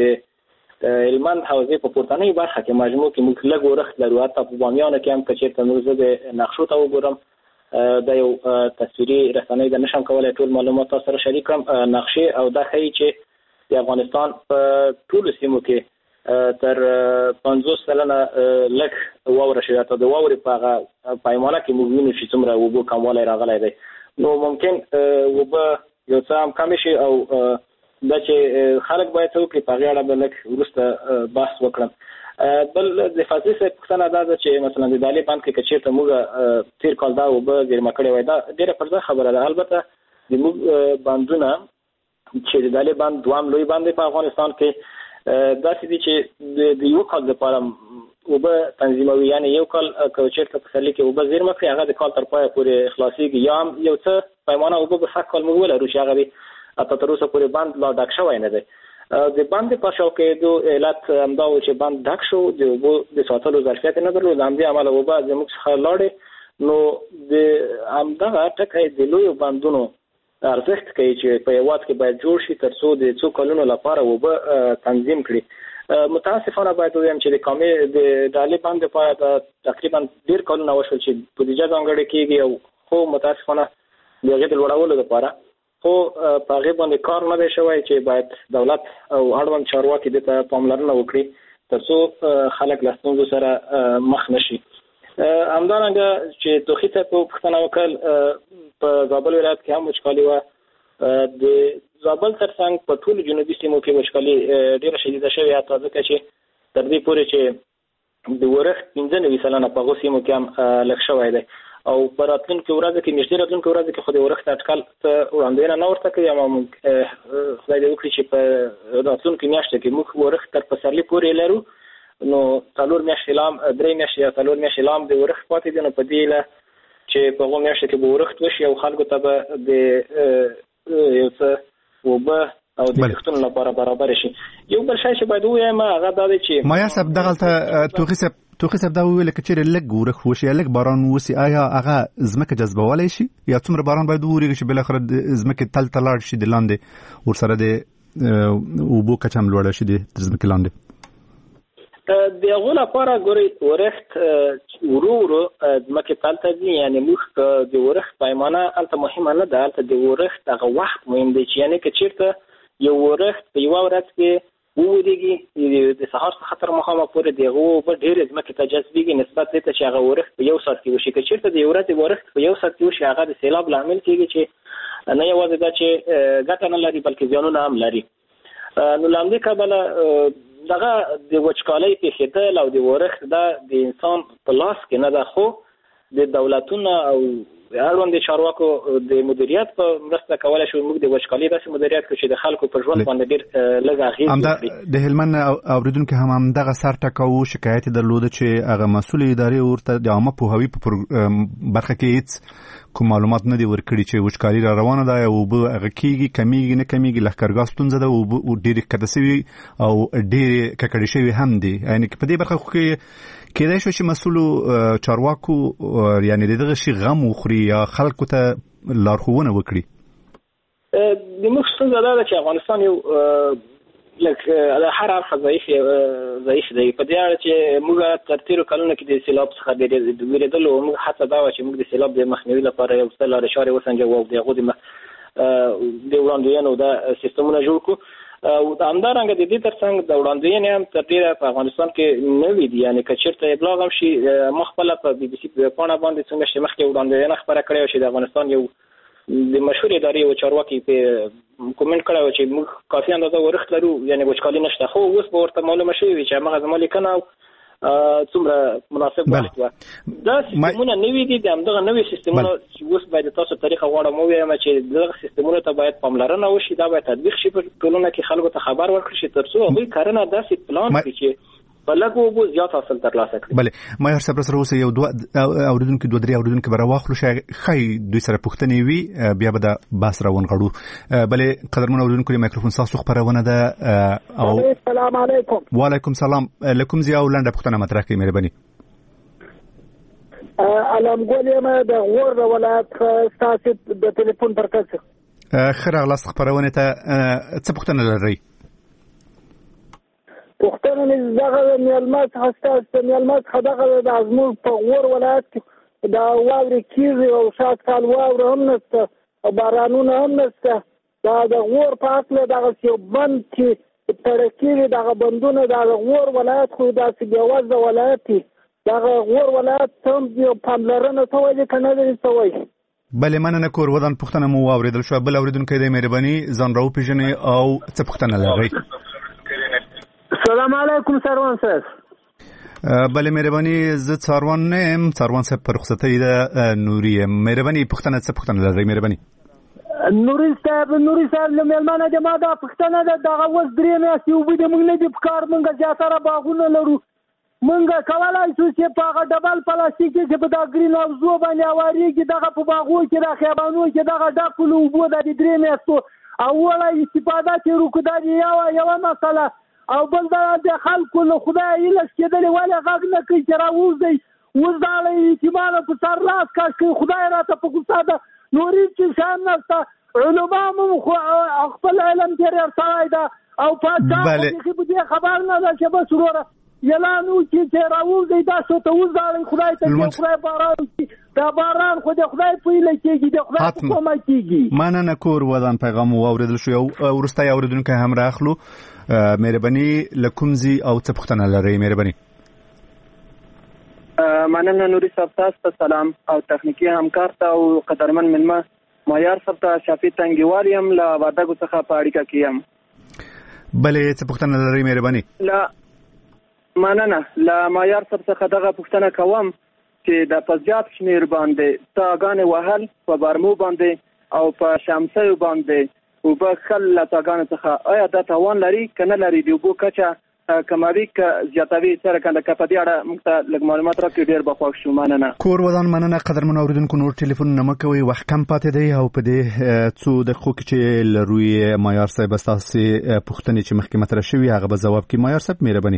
هلمند حوزې په پورتنۍ برخه کې مجموع کې موږ لږ ورښت لرو، حتی په بامیانو کې هم که چېرته نور زه د نقشو ته وګورم دا یو تصویري رسنۍ ده، نشم کولی ټول معلومات تاسو سره شریک کړم نقشې، او دا ښیي چې د افغانستان په ټولو سیمو کې تر پنځوس سلنه لږ واوره شوې، حتی د واورې په هغه پیمانه کې موږ وینو چې څومره اوبو کموالی راغلی دی. نو ممکن اوبه یو څه هم کمې شي او دا چې خلک باید څه وکړي په هغې اړه به لږ وروسته بحث وکړم. بل د فضلي صاحب پوښتنه دا ده چې مثلا د دالې بند کې که چېرته موږ تېر کال دا اوبه زېرمه کړې وای، دا ډېره پر ځای خبره ده. البته د موږ بندونه چې د دالې بند دوهم لوی بند دی په افغانستان کې، داسې دي چې د یو کال لپاره اوبه تنظیموي، یعنې یو کال که چېرته په پسرلي کې اوبه زېرمه کړي هغه د کال تر پایه پورې خلاصېږي، یا هم یو څه پیمانه اوبه به سږ کال موږ ولرو چې هغه دې حتی تر اوسه پورې بند لا ډک شوی نه دی. د بند په شا کېدو علت همدا و چې بند ډک شو، د اوبو د ساتلو ظرفیت نه درلود، د همدې امله اوبه زموږ څخه لاړې. نو د همدغه ټکی د لویو بندونو ارزښت کوي چې په هېواد کې باید جوړ شي تر څو د څو کلونو لپاره اوبه تنظیم کړي. متاسفانه باید ووایم چې د کامې د دالې بند لپاره تقریبا ډېر کلونه وشول چې بودیجه ځانګړې کېږي، او خو متاسفانه د هغې د لوړولو لپاره خو په هغې باندې کار نه دی شوی چې باید دولت او اړوند چارواکي دې ته پاملرنه وکړي تر څو خلک له ستونزو سره مخ نه شي. همدارنګه چې توخي صاحب پوښتنه وکړل په زابل ولایت کې هم وچکالي وه. د زابل ترڅنګ په ټولو جنوبي سیمو کې وچکالي ډېره شدیده شوې، حتی ځکه چې تر دې پورې چې د ورښت پنځه نوي سلنه په هغو سیمو کې هم لږ شوی دی. او په راتلونکي ورځ کې نږدې راتلونکي ورځ کې خو د ورښت اټکل څه وړاندوینه نه ورته کوي، اما موږ خدای دې وکړي چې په راتلونکي میاشت کې موږ ورښت تر پسرلي پورې لرو، نو څلور میاشتې لام درې میاشتې یا څلور میاشتې لام د ورښت پاتې دي، نو په دې له چې په هغو میاشتو کې به ورښت وشي او خلکو ته به د یو څه اوبه او د کښتونو لپاره برابر شي. یو بل شی چې باید ووایم هغه دا دی چې مایار صاحب دغلته توخي صاحب توخي صاحب دا وویل که چیرې لږ ورښت وشي یا لږ باران وسي، آیا هغه ځمکه جذبولی شي یا څومره باران باید وورېږي چې بالاخره د ځمکې تل ته لاړ شي د لاندې ورسره د اوبو کچه هم لوړه شي د ځمکې لاندې؟ د هغو لپاره ګورئ ورښت ورو ورو ځمکې تل ته ځي، یعنې موږ د ورښت پیمانه هلته مهمه نه ده، هلته د ورښت هغه وخت مهم دی چې یعنې که چېرته یو ورښت په یوه ورځ کې وورېږي د سهار څخه تر ماښامه پورې د هغو اوبه ډېرې ځمکې ته جذبېږي نسبت دې ته چې هغه ورښت په یو ساعت کې وشي. که چېرته د یو ورځې ورښت په یو ساعت کې وشي هغه د سیلاب لامل کېږي چې نه یوازې دا چې ګټه نه لري بلکې زیانونه هم لري. نو له همدې کبله دغه د وچکالۍ پېښېدل او د ورښت دا د انسان په لاس کې نه ده، خو د دولتونو او اړوند چارواکو د مدیریت په مرسته کولای شو موږ د وچکالۍ داسې مدیریت کړو چې د خلکو په ژوند باندې ډېر لږ اغېز وکړي. د هلمند اورېدونکي هم همدغه سر ټکاوه، شکایت یې درلوده چې هغه مسؤل ادارې ورته د عامه پوهاوي په برخه کې هېڅ کوم معلومات نه دي ورکړي چې وچکالي را روانه ده یا اوبه هغه کېږي کمیږي نه کمیږي، لښکرګاه ستونزه ده، اوبه ډېرې ښکته سوي او ډېرې ککړې شوي هم دي. یعنې په دې برخه کې کېدای شو چې مسؤلو چارواکو یعنې د دغه شي غم وخوري یا خلکو ته لارښوونه وکړي. د موږ ستونزه دا ده چې افغانستان یو لکه د هر اړخه ضعیف ضعیف دی، په دې اړه چې موږ تر تېرو کلونو کې د سیلاب څخه د وېرېدلو موږ هڅه دا وه چې موږ د سیلاب د مخنیوي لپاره یو څه لارې چارې وسنجوو او د هغو د وړاندوینو دا سیستمونه جوړ کړو. او همدارنګه د دې ترڅنګ د وړاندوینې هم تر ډېره په افغانستان کې نوي دي، یعنې که چېرته ابلاغ هم شي ما خپله په بي بي سي په پاڼه باندې څو میاشتې مخکې وړاندوینه خپره کړې وه چې د افغانستان یو د مشهور ادارې یو چارواکي په کومنټ کړی و چې موږ کافي اندازه ورښت لرو، یعنې وچکالي نشته، خو اوس به ورته معلومه شوې وي چې همغه زما لیکنه څومره مناسب وخت وه. دا سیستمونه نوي دي، د همدغه نوي سیستمونه چې اوس باید تاسو طریقه غواړم ووایم چې دغه سیستمونو ته باید پاملرنه وشي، دا باید تطبیق شي په ټولنه کې، خلکو ته خبر ورکړي شي تر څو هغوی کرنه داسې پلان کړي چې په لږو اوبو زیات حاصل ترلاسه کړي. بلې مایار صاحب سره اوس یو دوه اورېدونکي دوه درې اورېدونکي به راواخلو، ښایي دوی سره پوښتنې وي بیا به د بحث راونغاړو. بلې قدرمن اورېدونکو د مایکروفون ستاسو خپرونه ده. او السلام علیکم. وعلیکم سلام. له کوم ځای او لنډه پوښتنه مطرح کړئ مهرباني. علمګل یم د غور ولایت ستاسو د ټلیفون پر کس. ښه راغلاست خپرونې ته. څه پوښتنه لرئ؟ پوښتنه مې دغه میلمه څخه ستاسو میلمه څخه دغه د زموږ په غور ولایت کې د واورې کېږي او شاید کال واوره هم نشته او بارانونه هم نشته. دا د غور په اصله دغسې یو بند چې تړه کېږي، دغه بندونه د غور ولایت خو داسې بېوزله ولایت دی، دغه غور ولایت هم یو پاملرنه شوی دی که نه دی شوی؟ بلې مننه کور ودان پوښتنه مو واورېدل شوه. بل اورېدونکی دی مهرباني ځان راوپېژنئ او څه پوښتنه لرئ؟ السلام علیکم سروان صاحب. بله مهرباني زه څاروان نه یم، څاروان صاحب په رخصتۍ ده، نوري یم. مهرباني پوښتنه څه پوښتنه لرئ مهرباني؟ نوري صاحب نوري صاحب له مېلمانه د ما دا پوښتنه ده، دغه اوس درې میاشتې اوبه د موږ نه دي په کار، موږ زیاتره باغونه لرو، موږ کولی شو چې په هغه ډبل پلاستیک کې چې په دا ګرین هاوزو باندې هوارېږي دغه په باغو کې دا خیبانو کې دغه ډکو له اوبو دا د درې میاشتو اوله استفاده چې وکړو، دا د یوه یوه مسله. او بل دا د خلکو له خدایه هیله کېدلې ولې غږ نه کوي چې راووځئ، اوس دا له یتیمانو په سر لاس کش کوي. خدای راته په غوسه ده، نورې چې شیان نشته، علما هم خپل علم تېر سوی ده او پاچا خو په دې خبر نه ده چې بس وروره اعلان وکړي چې راووځئ دا شو ته وځاړئ خدای ته، خدای باران وکړي. دا باران خو د خدای په هیله کېږي، د خدای په کومه کېږي. مننه کور ودان پیغام واورېدل شو. یو وروستی اورېدونکی هم راخلو. مهرباني له کوم ځای او څه پوښتنه لرئ مهرباني؟ مننه نوري صاحب تاسو ته سلام او تخنیکی همکار ته او قدرمن ملمه مایار صاحب ته شافي تنګیوال یم له وردګو څخه په اړیکه کې یم. بلې څه پوښتنه لرئ مهرباني؟ لا مننه له مایار صاحب څخه دغه پوښتنه کوم چې د په زیات شمېر باندې څاګانې وهل په برمو باندې او په شمسیو باندې اوبه ښکل له څاګانو څخه آیا دا تاوان لري که نه لري د اوبو کچه کموي که زیاتوي سره کنده که په دې اړه موږ ته لږ معلومات راکړي ډېر به خوښ شو. مننه. کور ودان مننه. قدرمنو اورېدونکو نور ټلیفونونه مه کوئ، وخت کم پاتې دی او په دې څو دقیقو کې چې له روی مایار صاحب ستاسې پوښتنې چې مخکې مطرح شوي هغه به ځواب کړي. مایار صاحب مهرباني.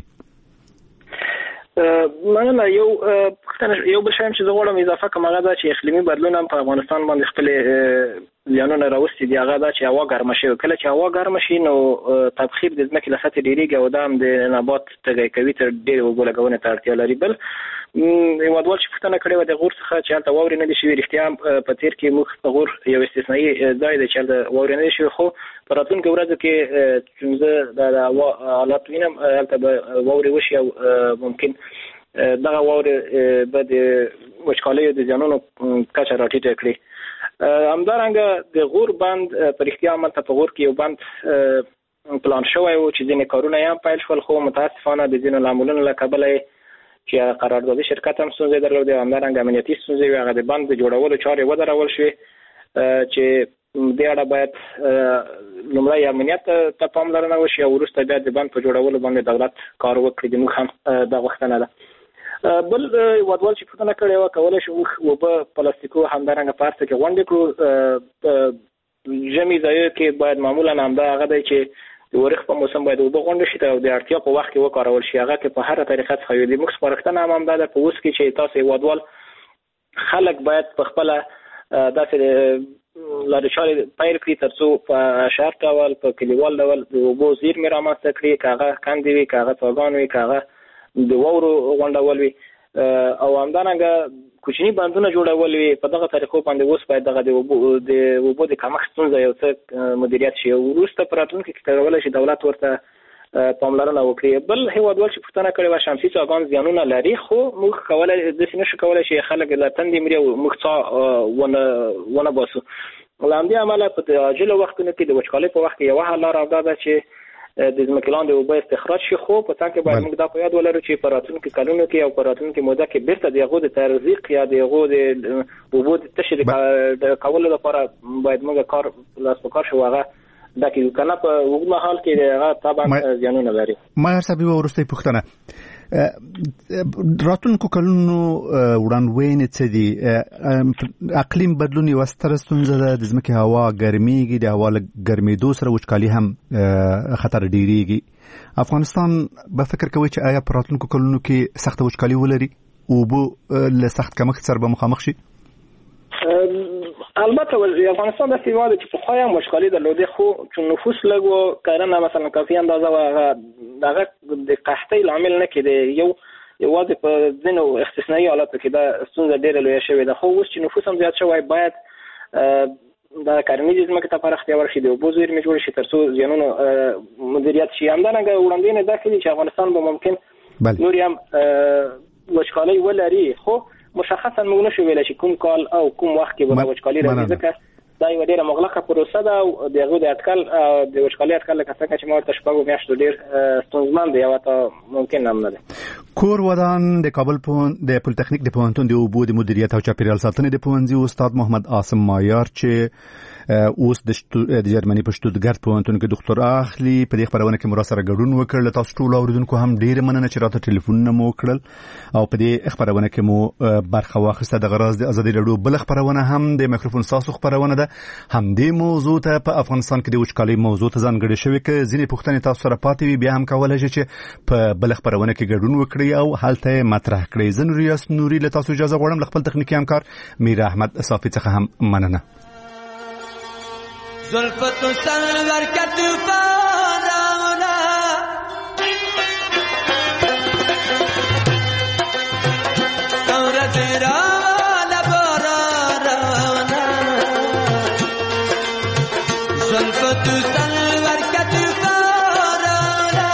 مننه. یو پوښتنه یو بل شی چې زه غواړم اضافه کړم هغه دا چې اقلیمي بدلون هم په افغانستان باندې خپلې زیانونه راوستي دي. هغه دا چې هوا ګرمه شي، کله چې هوا ګرمه شي نو تبخیر د ځمکې له سطحې ډېرېږي او دا هم د نبات تږی کوي، تر ډېرې اوبو لګونې ته اړتیا لري. بل هېوادوال چې پوښتنه کړې وه د غور څخه چې هلته واورې نه دي شوي، رښتیا هم په تېر کې موږ په غور یو استثنایي ځای دی چې هلته واورې نه دي شوي، خو په راتلونکو ورځو کې چې زه د هوا حالات وینم هلته به واورې وشي او ممکن دغه واورې به د وچکالیو د زیانونو کچه راټیټه کړي. همدارنګه د غور بند په رښتیا هم هلته په غور کې یو بند پلان شوی و چې ځینې کارونه یې هم پیل شول، خو متاسفانه د ځینو لاملونو له کبله چې قراردادي شرکت هم ستونزې درلودې او همدارنګه امنیتي ستونزې وې، هغه د بند د جوړولو چارې ودرول شوې چې دې اړه باید لومړی امنیت ته پاملرنه وشي او وروسته بیا د بند په جوړولو باندې دولت کار وکړي. د موږ هم دا غوښتنه ده. بل هېوادوال چې پوښتنه کړې وه کولی شو موږ اوبه پلاستیکو همدارنګه په هر څه کې غونډې کړو. په ژمي ځایو کې باید معمولا همدا هغه دی چې د ورېښ په موسم باید اوبه غونډې شي او د اړتیا په وخت کې وکارول شي. هغه کې په هره طریقه څخه یو د موږ سپارښتنه هم همدا ده په اوس کې چې تاسو هېوادوال خلک باید په خپله داسې لارې چارې پیل کړي تر څو په شهر ډول په کلیوال ډول د اوبو زیرمې رامنځته کړي، که هغه کندې وي، که هغه څاګان وي، که هغه د واورو غونډول وي او همدارنګه کوچني بندونه جوړول وي. په دغه طریقو باندې اوس باید دغه د اوبو د اوبو د کمښت ستونزه یو څه مدیریت شي او وروسته په راتلونکي کې کولی شي دولت ورته پاملرنه وکړي. بل هېوادوال چې پوښتنه کړې وه شمسي څاګان زیانونه لري، خو موږ کولی داسې نه شو کولی چې خلک له تندې مري او موږ څا ونه باسو. له همدې امله په عاجلو وختونو کې د وچکالۍ په وخت کې یوه حل لاره دا ده چې د ځمکې لاندې اوبه استخراج شي، خو په څنګ کې باید موږ دا په یاد ولرو چې په راتلونکي کلونو کې او په راتلونکي موده کې بیرته د هغو د تزریق یا د هغو د اوبو د تشې د کولو لپاره باید موږ کار لاس په کار شو هغه دا کې که نه په اوږد مهال کې هغه طبعا زیانونه لري. مایار صاحب یوه وروستۍ پوښتنه، راتلونکو کلونو وړاندوینې څه دي؟ اقلیم بدلون یوه ستره ستونزه ده، د ځمکې هوا ګرمیږي، د هوا له ګرمېدو سره وچکالي هم خطر ډېرېږي. افغانستان به فکر کوي چې آیا په راتلونکو کلونو کې سخته وچکالي ولري، اوبه له سخت کمښت سره به مخامخ شي؟ البته افغانستان داسې هېواد دی چې پخوا یې هم وچکالي درلودې، خو چون نفوس لږ و، کرنه مثلا کافي اندازه وه، هغه دغه د قحطۍ لامل نه کېدی. یو یوازې په ځینو استثنایي حالاتو کې دا ستونزه ډېره لویه شوې ده، خو اوس چې نفوس هم زیات شوی باید د کرنیزې ځمکې ته پراختیا ورشي، د اوبو زیرمې جوړې شي تر څو زیانونو مدیریت شي. همدارنګه وړاندوینې دا کوي چې افغانستان به ممکن نورې هم وچکالۍ ولري، خو مشخصا موږ نشو ویلی چې کوم کال او کوم وخت کې به وچکالي راځي، ځکه دا یوه ډېره مغلقه پروسه ده او د هغو د اټکل د وچکالۍ اټکل لکه څنګه چې ما ورته شپږو میاشتو ډېر ستونزمن دی او حتی ممکن هم نه دی. کور ودان د کابل د پولیتخنیک د پوهنتون د اوبو د مدیریت او چاپیریال ساتنې د پوهنځي استاد محمد عاصم مایار چې اوس د جرمني په شتوتګارت پوهنتون کې دکتورا اخلي، په دې خبرونه کې مو راسره ګډون وکړ. تاسو ټول اوریدونکو هم ډېره مننه چې راته ټلیفونونه مو وکړل او په دې خبرونه کې مو برخه واخیسته. د غراض د ازادي راډیو بل خبرونه هم د میکروفون ساسو خبرونه ده، هم دې موضوع ته په افغانستان کې د وچکالۍ موضوع ته ځانګړې شوې که ځینې پوښتنې تاسو سره پاتې وي بیا هم کولی شئ چې په بل خبرونه کې ګډون وکړئ او هلته یې مطرح کړئ. زه نوریاس نوري له تاسو اجازه غواړم، له خپل تخنیکي همکار میر احمد صافي څخه هم مننه. زلفت سنور کتفان راونا دورت راونا بارا راونا زلفت سنور کتفان راونا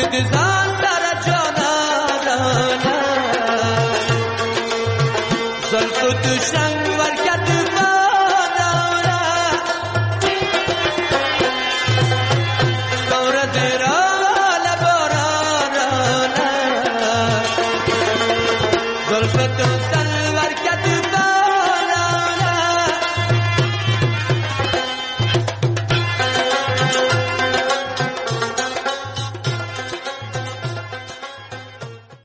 دزا